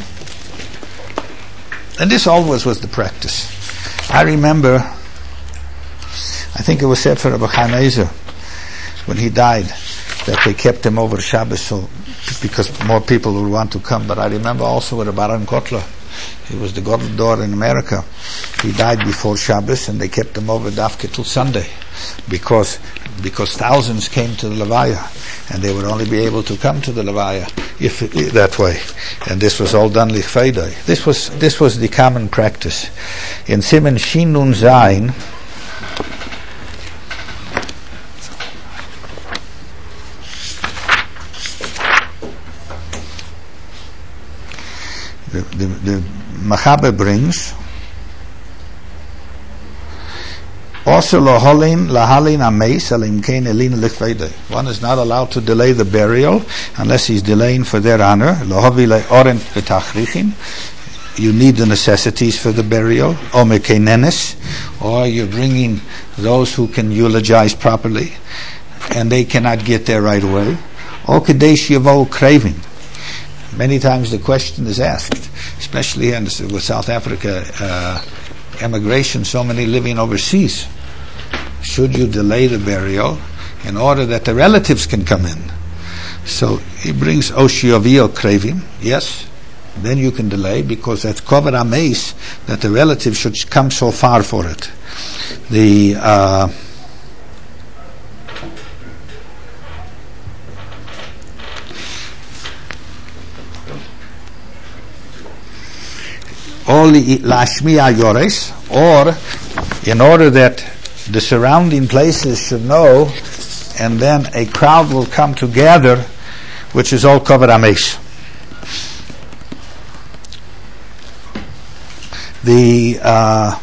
and this always was the practice. I remember, I think it was said for Rabbi Chaim Ezer when he died, that they kept him over Shabbos so because more people would want to come. But I remember also with Baron Kotler, he was the Gadol Dor in America. He died before Shabbos, and they kept him over Dafke till Sunday, because because thousands came to the Levaya, and they would only be able to come to the Levaya if it, that way. And this was all done lichveidai. This was this was the common practice in Siman Shin Nun Zayin. The, the, the Machaber brings also lahalin lahalin ameis alim kain elin lichveidei. One is not allowed to delay the burial unless he's delaying for their honor. Lahavi leorent betachrichin. You need the necessities for the burial. Omer keinenes, or you're bringing those who can eulogize properly, and they cannot get there right away. Or kadesh yavo craving. Many times the question is asked, especially in, with South Africa, uh, emigration, so many living overseas. Should you delay the burial in order that the relatives can come in? So he brings Oshiovio craving, yes, then you can delay, because that's covered ameis, that the relatives should come so far for it. The uh, Only lashmiya yores, or in order that the surrounding places should know, and then a crowd will come together, which is all covered amesh. The uh,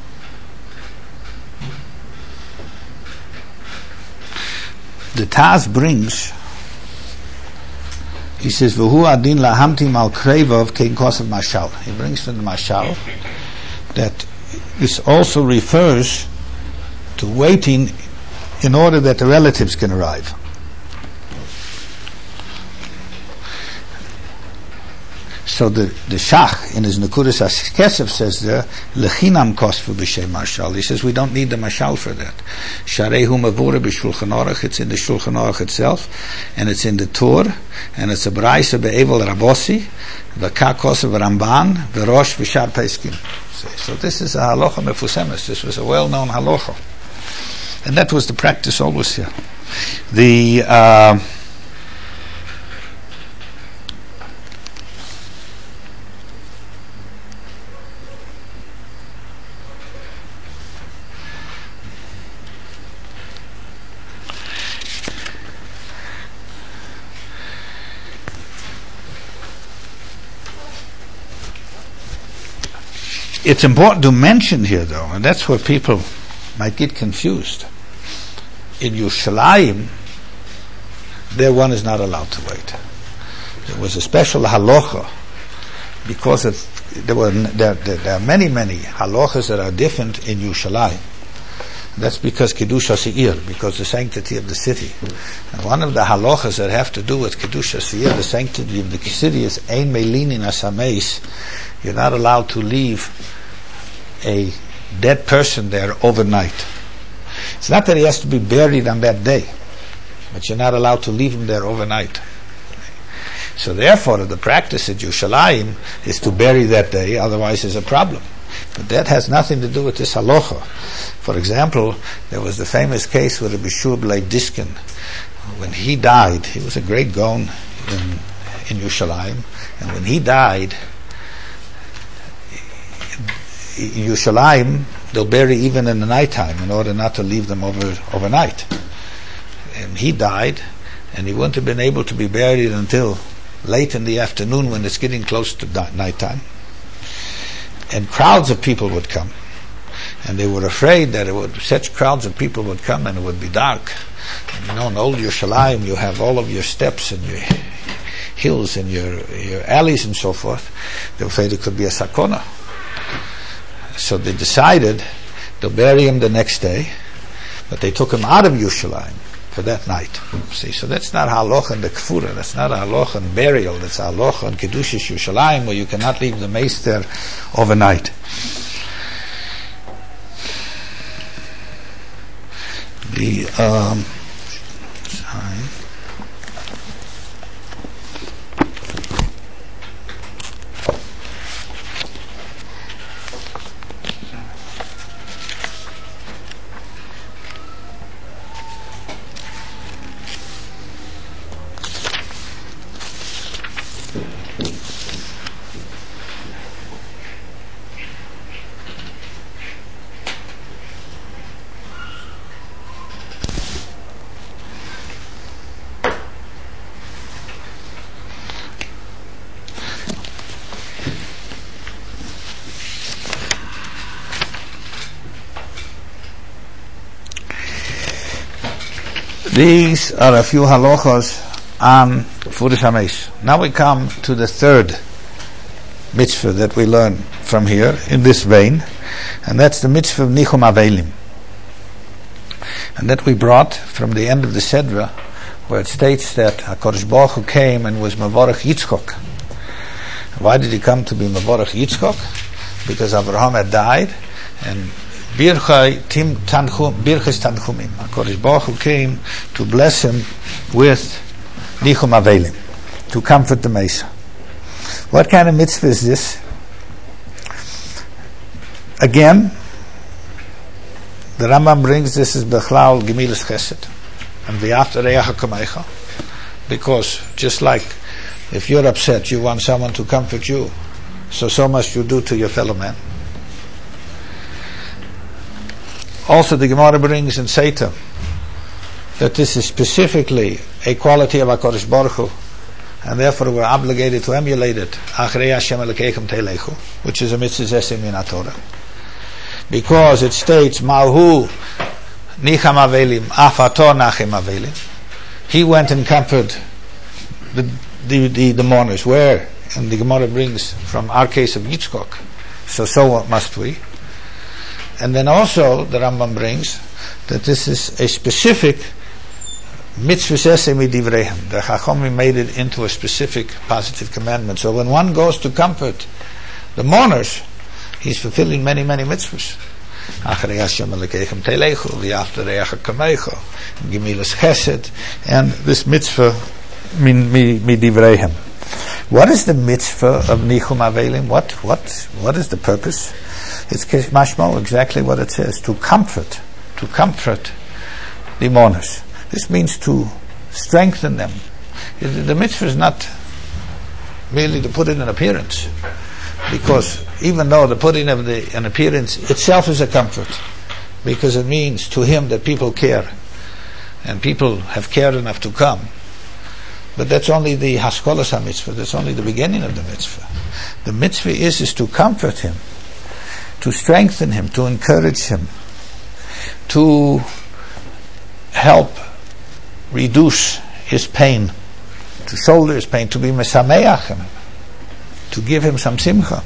the Taz brings. He says, "V'hu adin lahamtim al krevov kein kosav mashal." He brings from the mashal that this also refers to waiting in order that the relatives can arrive. So the the Shach in his Nekudas HaKesef says there, "Lechinam kosvu b'shem mashal." He says we don't need the mashal for that. Sharehu mavura b'shulchan aruch. It's in the Shulchan Aruch itself, and it's in the Torah, and it's a braisa be'evel Rabosi, v'ka kosav Ramban, v'rosh v'shar peskim. So this is a halacha mefusemes. This was a well-known halacha, and that was the practice always here. The uh, It's important to mention here, though, and that's where people might get confused. In Yerushalayim, there one is not allowed to wait. There was a special halacha because of there were there, there, there are many many halachas that are different in Yerushalayim. That's because Kedusha Seir, because the sanctity of the city. And one of the halachas that have to do with Kedusha Seir, the sanctity of the city, is Ein Meilinin Asameis. You're not allowed to leave a dead person there overnight. It's not that he has to be buried on that day, but you're not allowed to leave him there overnight. So therefore, the practice at Yerushalayim is to bury that day, otherwise there's a problem. But that has nothing to do with this halacha. For example, there was the famous case with Rabbi Shua Blei Diskin. When he died, he was a great gaon in, in Yerushalayim, and when he died, in Yerushalayim, they'll bury even in the nighttime in order not to leave them over overnight. And he died, and he wouldn't have been able to be buried until late in the afternoon when it's getting close to di- nighttime. And crowds of people would come, and they were afraid that it would, such crowds of people would come and it would be dark. And you know, in old Yerushalayim, you have all of your steps and your hills and your your alleys and so forth. They were afraid it could be a sakona. So they decided to bury him the next day, but they took him out of Yerushalayim for that night. See, so that's not halacha in the kfura. That's not a halacha in burial. That's a halacha in kedushas Yerushalayim, where you cannot leave the mace there overnight. The um, sorry. These are a few halachos on Furush HaMeis. Now we come to the third mitzvah that we learn from here in this vein, and that's the mitzvah of Nichum Avelim. And that we brought from the end of the Sedra, where it states that HaKadosh Baruch Hu came and was Mavorach Yitzchok. Why did he come to be Mavorach Yitzchok? Because Abraham had died, and Birchai Tim Tanchum Birchas Tanchumim. HaKadosh Baruch Hu came to bless him with Nichum Avelim, to comfort the Mesa. What kind of mitzvah is this? Again, the Rambam brings this as Bechlal Gemilas Chesed and V'yafta Re'acha Kamecha, because just like if you're upset, you want someone to comfort you, so so much you do to your fellow man. Also, the Gemara brings in Seita that this is specifically a quality of HaKadosh Baruch Hu, and therefore we're obligated to emulate it, Achrei Hashem Elokeichem Teilechu, which is a mitzvah zesem min HaTorah. Because it states, Mahu Nicham Avelim, Afato Nachem Avelim. He went and comforted the, the, the, the mourners. Where? And the Gemara brings from our case of Yitzchok. So, so must we. And then also the Rambam brings that this is a specific mitzvah zesem midivreihem. The Chachomim made it into a specific positive commandment. So when one goes to comfort the mourners, he's fulfilling many, many mitzvahs. Achrei Hashem Elokeichem Teilechu, V'yafta Re'acha Kamecha, Gemilas Chesed, and this mitzvah midivreihem. What is the mitzvah of Nichum Avelim? What, what, what is the purpose? It's mashmo, exactly what it says, to comfort, to comfort the mourners. This means to strengthen them. The mitzvah is not merely to put in an appearance, because even though the putting of the, an appearance itself is a comfort, because it means to him that people care, and people have cared enough to come. But that's only the haskolas ha-mitzvah, that's only the beginning of the mitzvah. The mitzvah is, is to comfort him, to strengthen him, to encourage him, to help reduce his pain, to shoulder his pain, to be mesameach him, to give him some simcha,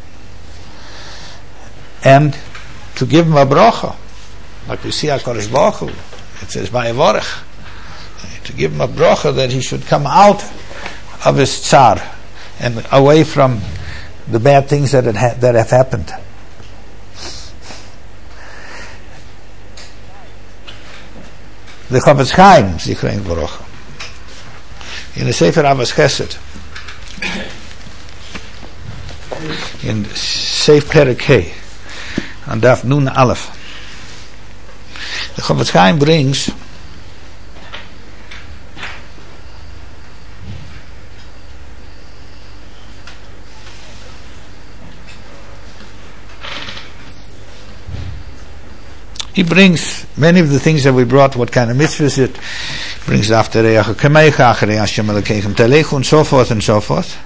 and to give him a bracha, like we see HaKadosh Baruch Hu. It says Vayevorech, to give him a bracha that he should come out of his tsar and away from the bad things that had ha- that have happened. The Chofetz Chaim, Zichrein Baruch, in the Sefer Avos Chesed, in Seif Perek Hey, on Daf Nun Aleph. The Chofetz Chaim brings He brings many of the things that we brought, what kind of mitzvahs it brings after Re'acha Kamecha, Acharei Hashem Elokeichem Telechu, and so forth and so forth.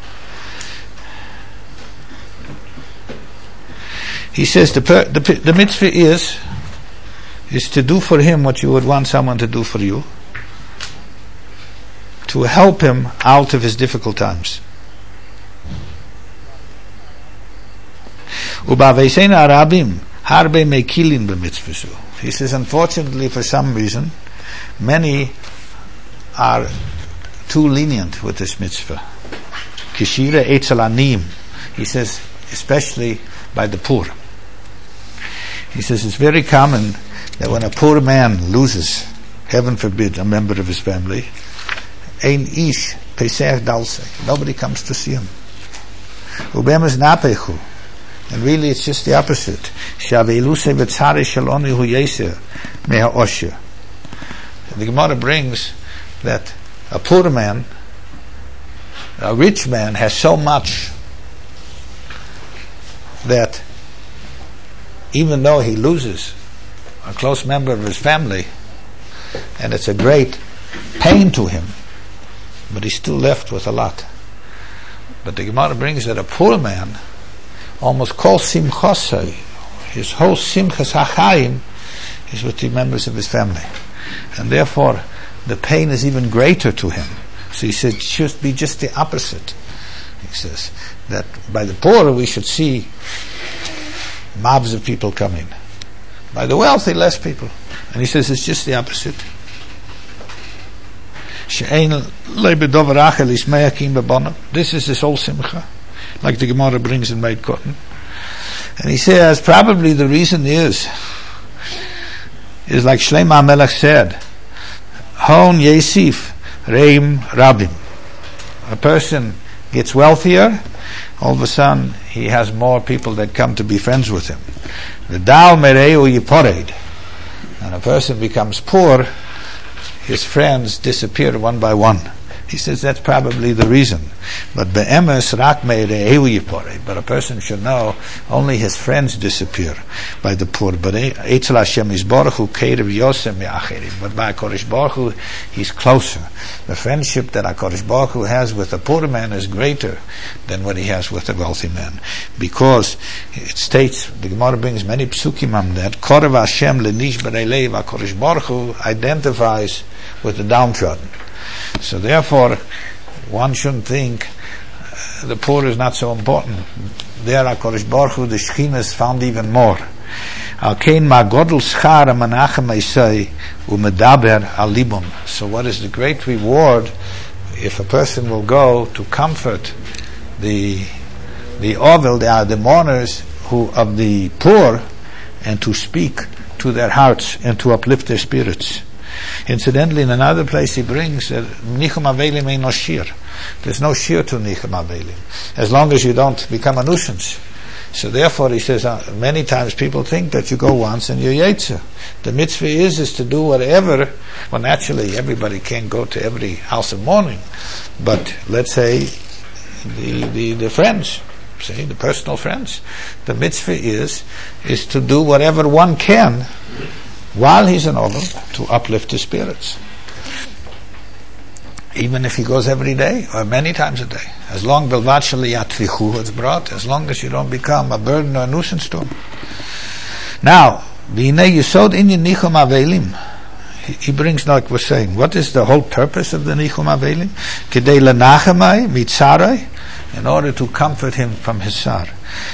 He says the, per, the the mitzvah is is to do for him what you would want someone to do for you, to help him out of his difficult times. Ubaveiseina Arabim Harbe Mekilin b'mitzvah. He says, unfortunately, for some reason, many are too lenient with this mitzvah. Kishira etzel anim. He says, especially by the poor. He says it's very common that when a poor man loses, heaven forbid, a member of his family, ein ish pesach dalse. Nobody comes to see him. Ubemes napechu. And really it's just the opposite. The Gemara brings that a poor man, a rich man, has so much that even though he loses a close member of his family, and it's a great pain to him, but he's still left with a lot. But the Gemara brings that a poor man, almost kol simchosai, his whole simchas hachayim is with the members of his family, and therefore the pain is even greater to him. So he said it should be just the opposite. He says that by the poor we should see mobs of people coming, by the wealthy less people, and he says it's just the opposite. This is his whole simcha, like the Gemara brings in Beit Cotton. And he says probably the reason is is like Shlomo HaMelech said, Hon Yesif Reim Rabim. A person gets wealthier, all of a sudden he has more people that come to be friends with him. V'dal mereu yipored. And a person becomes poor, his friends disappear one by one. He says that's probably the reason. But be'emes rak me'ereu yipored. But a person should know only his friends disappear by the poor. But etzel Hashem yisborach hu keirev yosem me'acherim. But by HaKadosh Baruch Hu, he's closer. The friendship that HaKadosh Baruch Hu has with a poor man is greater than what he has with a wealthy man. Because it states, the Gemara brings many psukim on that, Korev Hashem lenish b'reilev. HaKadosh Baruch Hu identifies with the downtrodden. So therefore, one shouldn't think uh, the poor is not so important. There, HaKadosh Baruch Hu, the Shekhinah is found even more. So what is the great reward if a person will go to comfort the the ovel, the, the mourners who of the poor, and to speak to their hearts and to uplift their spirits. Incidentally, in another place he brings that Nichum Avelim ain't no shir. There's no shir to Nichum Avelim, as long as you don't become a nuisance. So therefore, he says, uh, many times people think that you go once and you're yetzer. The mitzvah is is to do whatever. Well, naturally, everybody can't go to every house of mourning, but let's say the the, the friends, say the personal friends. The mitzvah is is to do whatever one can while he's an ovel to uplift his spirits, even if he goes every day or many times a day, as long it's brought, as long as you don't become a burden or a nuisance to him. Now, he brings, like we're saying, what is the whole purpose of the Nichum Avelim? Kedei lenachamai mitzarai, in order to comfort him from his sar.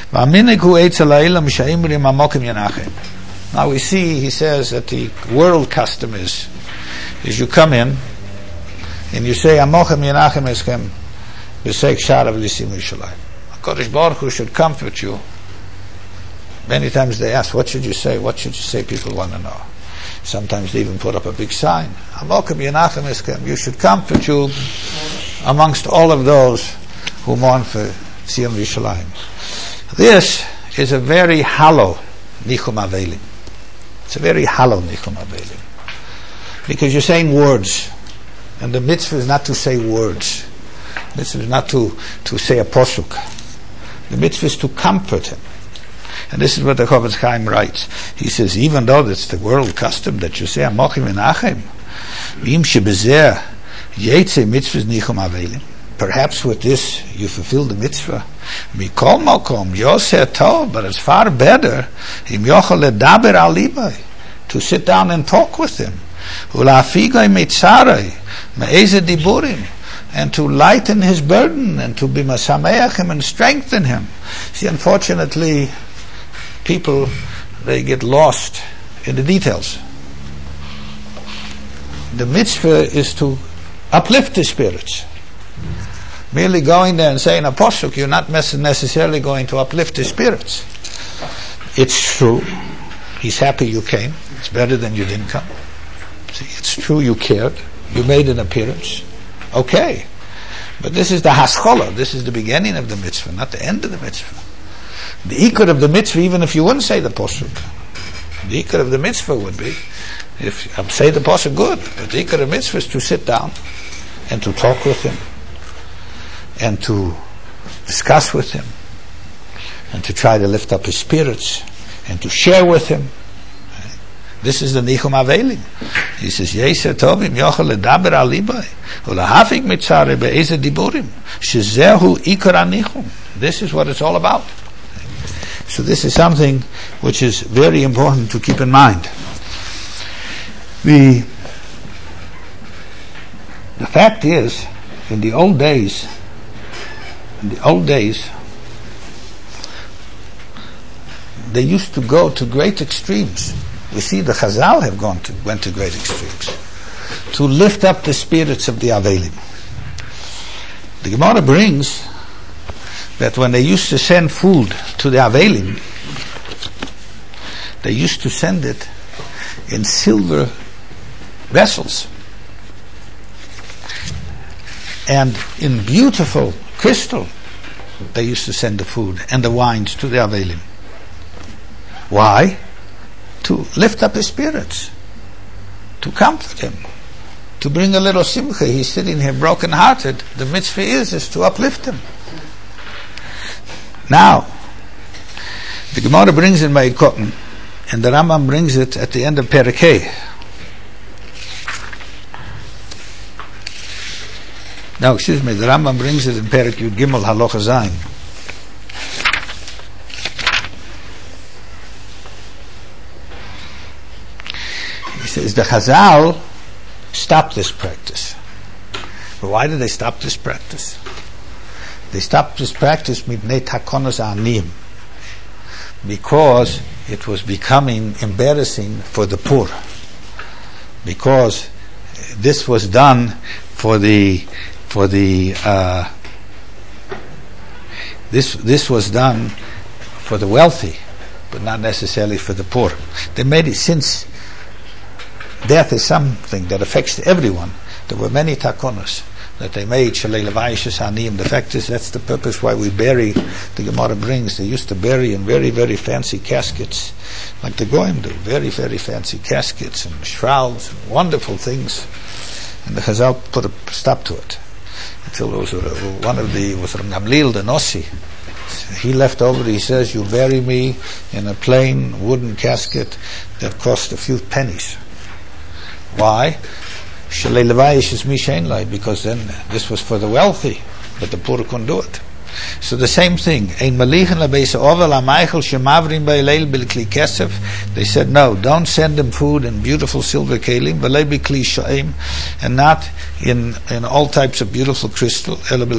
Now we see, he says, that the world custom is, is you come in and you say, Amochem Yenachem Eschem B'Seik Sharav Lisim Yishalayim. HaKadosh Baruch Hu should comfort you. Many times they ask, what should you say? What should you say? People want to know. Sometimes they even put up a big sign. Amochem Yenachem Eschem. You should comfort you amongst all of those who mourn for Tziyam Yishalayim. This is a very hollow Nichum Avelim. It's a very hollow Nichum Avelim. Because you're saying words. And the mitzvah is not to say words. The mitzvah is not to, to say a posuk. The mitzvah is to comfort him. And this is what the Chofetz Chaim writes. He says, even though it's the world custom that you say, Amochim Menachem, V'im shebezeh yetze mitzvahs nichum avelim. Perhaps with this you fulfill the mitzvah. Mikol makom yoseh tov, but it's far better im yochel ledaber al libay, to sit down and talk with him. Ula'afigay mitzarei me'ezeh diburim, and to lighten his burden and to be masameach him and strengthen him. See, unfortunately, people, they get lost in the details. The mitzvah is to uplift the spirits. Merely going there and saying a posuk, you're not necessarily going to uplift the spirits. It's true. He's happy you came. It's better than you didn't come. See, it's true you cared. You made an appearance. Okay. But this is the hascholah. This is the beginning of the mitzvah, not the end of the mitzvah. The ikar of the mitzvah, even if you wouldn't say the posuk, the ikar of the mitzvah would be, if I say the posuk, good, but the ikar of the mitzvah is to sit down and to talk with him and to discuss with him and to try to lift up his spirits and to share with him. This is the Nichum Avelim. He says, Yeser Tovim Yochel Ledaber Al Libay Ulahafik Mitzare Be'ezeh Diburim Shezehu Ikar HaNichum. This is what it's all about. So this is something which is very important to keep in mind. The the fact is, in the old days, in the old days, they used to go to great extremes. We see the Chazal have gone to, went to great extremes to lift up the spirits of the Avelim. The Gemara brings that when they used to send food to the Avelim, they used to send it in silver vessels and in beautiful crystal. They used to send the food and the wines to the Avelim. Why? To lift up his spirits, to comfort him, to bring a little simcha. He's sitting here broken hearted. The mitzvah is, is to uplift him. Now, the Gemara brings in Ma'id Kotten, and the Rambam brings it at the end of Perek. Now, excuse me, the Rambam brings it in Perek Yud Gimel Halacha Zayin. He says the Chazal stopped this practice. But why did they stop this practice? They stopped this practice mipnei takonos anim, because it was becoming embarrassing for the poor. Because this was done for the for the uh, this this was done for the wealthy, but not necessarily for the poor. They made it, since death is something that affects everyone, there were many takonos that they made. Shalei levayishes haniyim. The fact is, that's the purpose why we bury. The Gemara brings, they used to bury in very, very fancy caskets, like the Goyim do, very, very fancy caskets and shrouds, and wonderful things. And the Chazal put a stop to it until it was uh, one of the was from Gamliel the Nossi. He left over. He says, "You bury me in a plain wooden casket that cost a few pennies." Why? Because then this was for the wealthy, but the poor couldn't do it. So the same thing. They said, no, don't send them food in beautiful silver kelim, and not in in all types of beautiful crystal,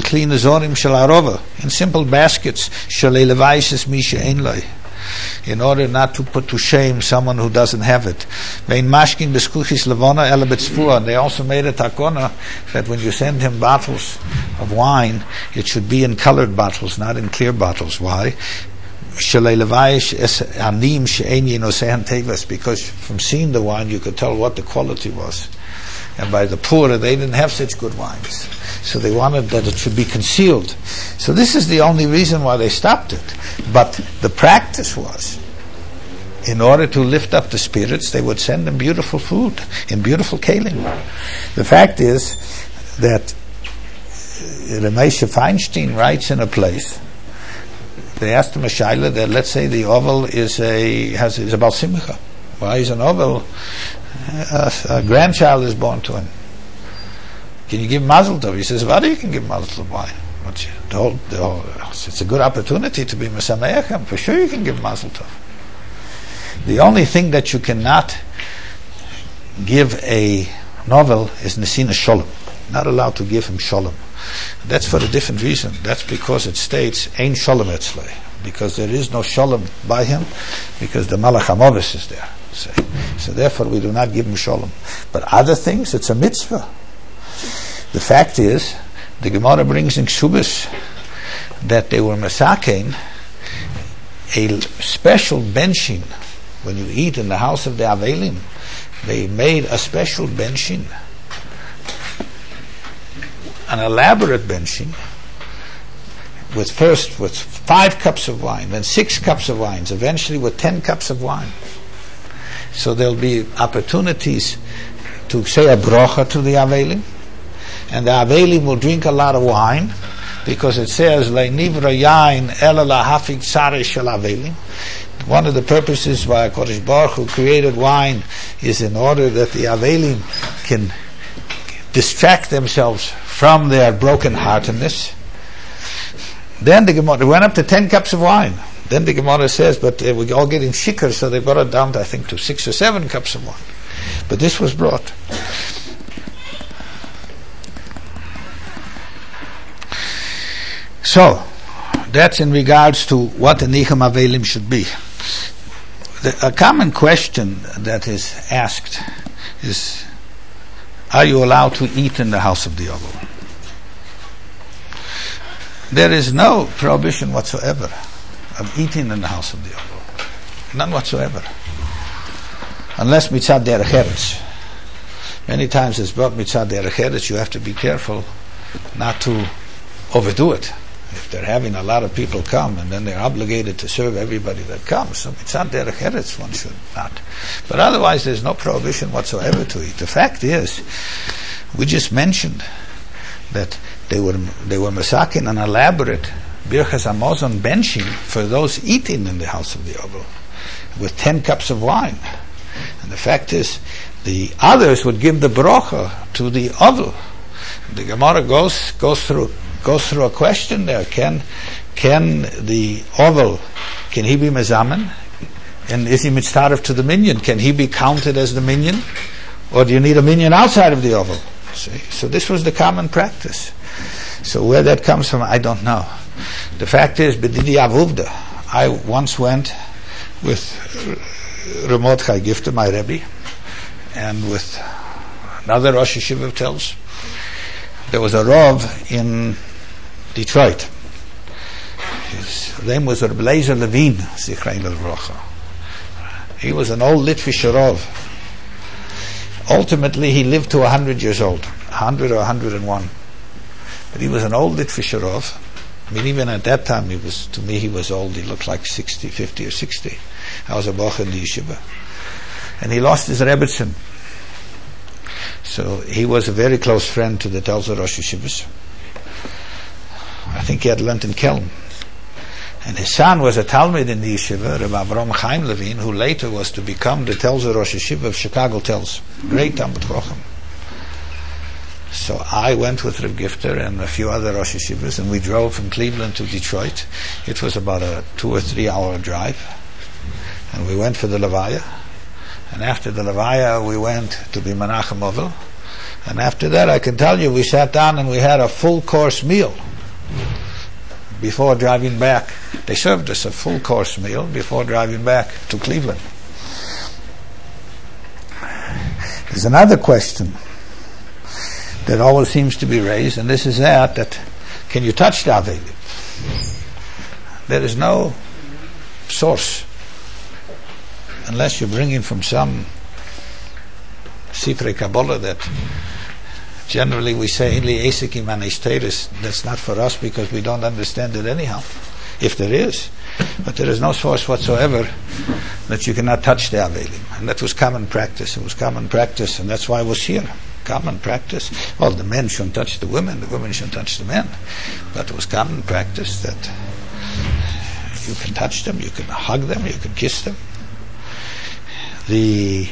in simple baskets, in order not to put to shame someone who doesn't have it. They also made a takona that when you send him bottles of wine, it should be in colored bottles, not in clear bottles. Why? Because from seeing the wine you could tell what the quality was. And by the poor, they didn't have such good wines. So they wanted that it should be concealed. So this is the only reason why they stopped it. But the practice was in order to lift up the spirits, they would send them beautiful food in beautiful kelim. The fact is that Ramesha Feinstein writes in a place, they asked him a shaila that, let's say the oval is a has is a Bal Simcha. Why is an oval? A, a grandchild is born to him. Can you give mazel tov? He says, "What do you can give mazel tov? Why? What's the whole, the whole, it's a good opportunity to be mesameachem. For sure, you can give mazel tov. The only thing that you cannot give a novel is nesina sholem. Not allowed to give him sholem. That's for a different reason. That's because it states ein sholem etzlei, because there is no sholem by him, because the malach hamovis is there. So, so therefore, we do not give him sholem. But other things, it's a mitzvah. The fact is, the Gemara brings in Ksubis that they were masakein a special benching. When you eat in the house of the Avelim, they made a special benching, an elaborate benching, with first with five cups of wine, then six cups of wines, eventually with ten cups of wine. So there'll be opportunities to say a brocha to the Avelim, and the Avelim will drink a lot of wine, because it says le'nivra yain ela lahafik tzarei shel Avelim. One of the purposes why HaKadosh Baruch Hu created wine is in order that the Avelim can distract themselves from their brokenheartedness. Then the Gemara went up to ten cups of wine. Then the Gemara says, but uh, we're all getting shikar, so they brought it down to, I think, to six or seven cups of wine. But this was brought. So, that's in regards to what the Nicham Avelim should be. The, a common question that is asked is, are you allowed to eat in the house of the Oval? There is no prohibition whatsoever of eating in the house of the Oval. None whatsoever. Unless mitzad derech eretz. Many times it's brought mitzad derech eretz, you have to be careful not to overdo it. If they're having a lot of people come and then they're obligated to serve everybody that comes, so mitzad derech eretz one should not. But otherwise there's no prohibition whatsoever to eat. The fact is, we just mentioned that they were they were masakin an elaborate birchas hamazon benching for those eating in the house of the Oval with ten cups of wine. And the fact is, the others would give the brocha to the Oval. The Gemara goes goes through goes through a question there. Can can the Oval, can he be mezamen? And is he mitzaref to the minyan? Can he be counted as the minyan? Or do you need a minyan outside of the Oval? See? So this was the common practice. So where that comes from, I don't know. The fact is, B'didi Avuvda, I once went with Ramot Chai Gifter, my Rebbe, and with another Rosh Yeshiva of Telz. There was a Rav in Detroit. His name was Reb Leizer Levine, Zichrein Levrocha. He was an old Litvish Rav. Ultimately, he lived to a hundred years old, a hundred or a hundred and one. But he was an old Litvish Rav. I mean, even at that time, he was, to me, he was old. He looked like sixty, fifty or sixty. I was a boch in the yeshiva. And he lost his Rebbetzin. So he was a very close friend to the Telzer Rosh Yeshivas. I think he had learned in Kelm. And his son was a Talmud in the yeshiva, Reb Avram Chaim Levine, who later was to become the Telzer Rosh Yeshiva of Chicago Telz. Great Talmud Chacham. So I went with Reb Gifter and a few other Rosh Yeshivas, and we drove from Cleveland to Detroit. It was about a two or three hour drive. And we went for the Levaya. And after the Levaya, we went to be Menachem Ovel. And after that, I can tell you, we sat down and we had a full course meal before driving back. They served us a full course meal before driving back to Cleveland. There's another question that always seems to be raised, and this is that, that can you touch the Avelim? There is no source, unless you're bringing from some Sifrei Kabbalah that generally we say Eli Esikim Anesteris. That's not for us because we don't understand it anyhow, if there is. But there is no source whatsoever that you cannot touch the Avelim. And that was common practice. It was common practice, and that's why it was here. Common practice. Well, the men shouldn't touch the women, the women shouldn't touch the men. But it was common practice that you can touch them, you can hug them, you can kiss them. The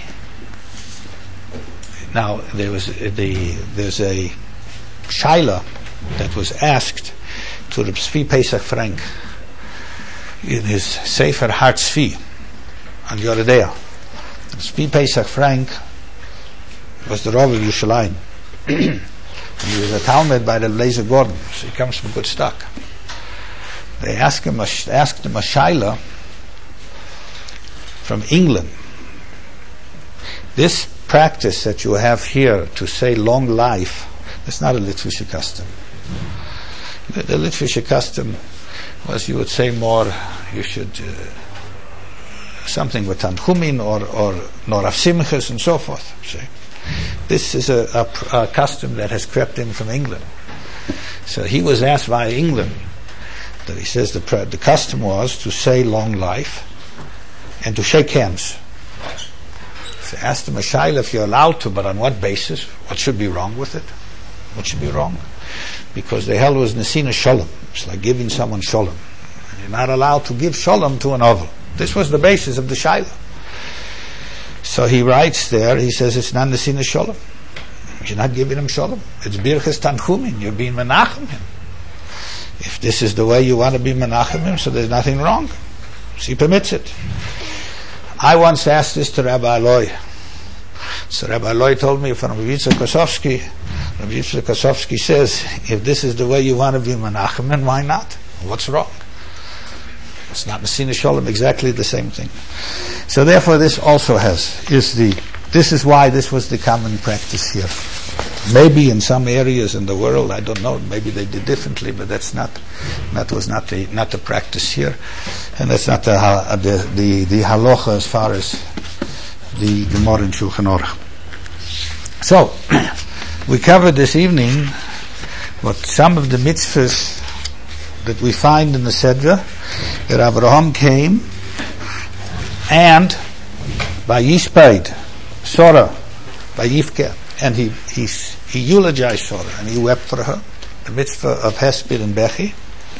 now there was the there's a shaila that was asked to Reb Tzvi Pesach Frank in his Sefer Har Tzvi on Yoredea. Tzvi Pesach Frank was the Rav of Yerushalayim. And he was a Talmud by the Blazer Gordon, so he comes from good stock. They asked him, asked him a shaila from England. This practice that you have here to say long life, that's not a Litvische custom. The, the Litvische custom was, you would say more, you should uh, something with Tanchumin or or Norav Simchas and so forth. See? This is a, a, a custom that has crept in from England. So he was asked by England that he says the the custom was to say long life and to shake hands. So I asked him a shaila if you're allowed to, but on what basis? What should be wrong with it? What should be wrong? Because the hell was Nesina Shalom. It's like giving someone Shalom. You're not allowed to give Shalom to an oval. This was the basis of the shaila. So he writes there, he says it's not Nesina Shalom. You're not giving him Shalom. It's Birchas Tanchumin. You're being Menachem him. If this is the way you want to be Menachem him, so there's nothing wrong. So he permits it. I once asked this to Rabbi Aloy. So Rabbi Aloy told me from Rabbi Yitzhak Kosovsky, Rabbi Yitzhak Kosovsky says, if this is the way you want to be Menachem, then why not? What's wrong? It's not Nesina Shalom, exactly the same thing. So therefore this also has, is the, this is why this was the common practice here. Maybe in some areas in the world, I don't know, maybe they did differently, but that's not, that was not the, not the practice here. And that's not the, the, the, the halacha as far as the Gemara in Shulchan Aruch. So, we covered this evening what some of the mitzvahs that we find in the Sedra, that Avraham came and by Yispaid, Sora, by Yifke, and he, he, he eulogized Sora and he wept for her, the mitzvah of Hesped and Bechi.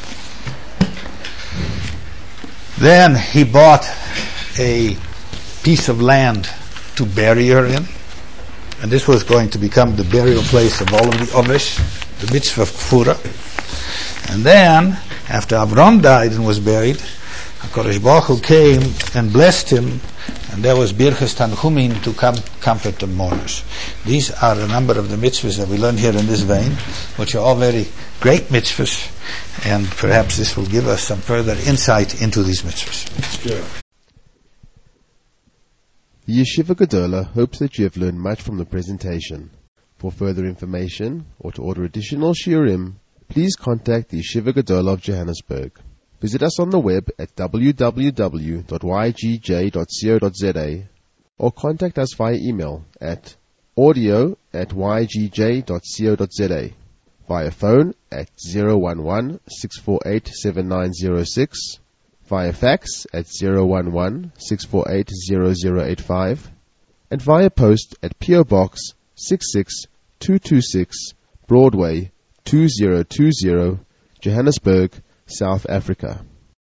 Then he bought a piece of land to bury her in, and this was going to become the burial place of all of the Omesh, the mitzvah of Kfura. And then, after Avram died and was buried, HaKadosh Baruch Hu came and blessed him, and there was Birchas Tanchumin to come comfort the mourners. These are a number of the mitzvahs that we learn here in this vein, which are all very great mitzvahs, and perhaps this will give us some further insight into these mitzvahs. Yeah. The Yeshiva Gedola hopes that you have learned much from the presentation. For further information, or to order additional shiurim, please contact the Yeshiva Gedola of Johannesburg. Visit us on the web at w w w dot y g j dot co dot z a or contact us via email at audio at y g j dot co dot z a, via phone at zero one one, six four eight, seven nine zero six, via fax at zero one one, six four eight, zero zero eight five, and via post at P O Box six six two two six, Broadway two zero two zero, Johannesburg, South Africa.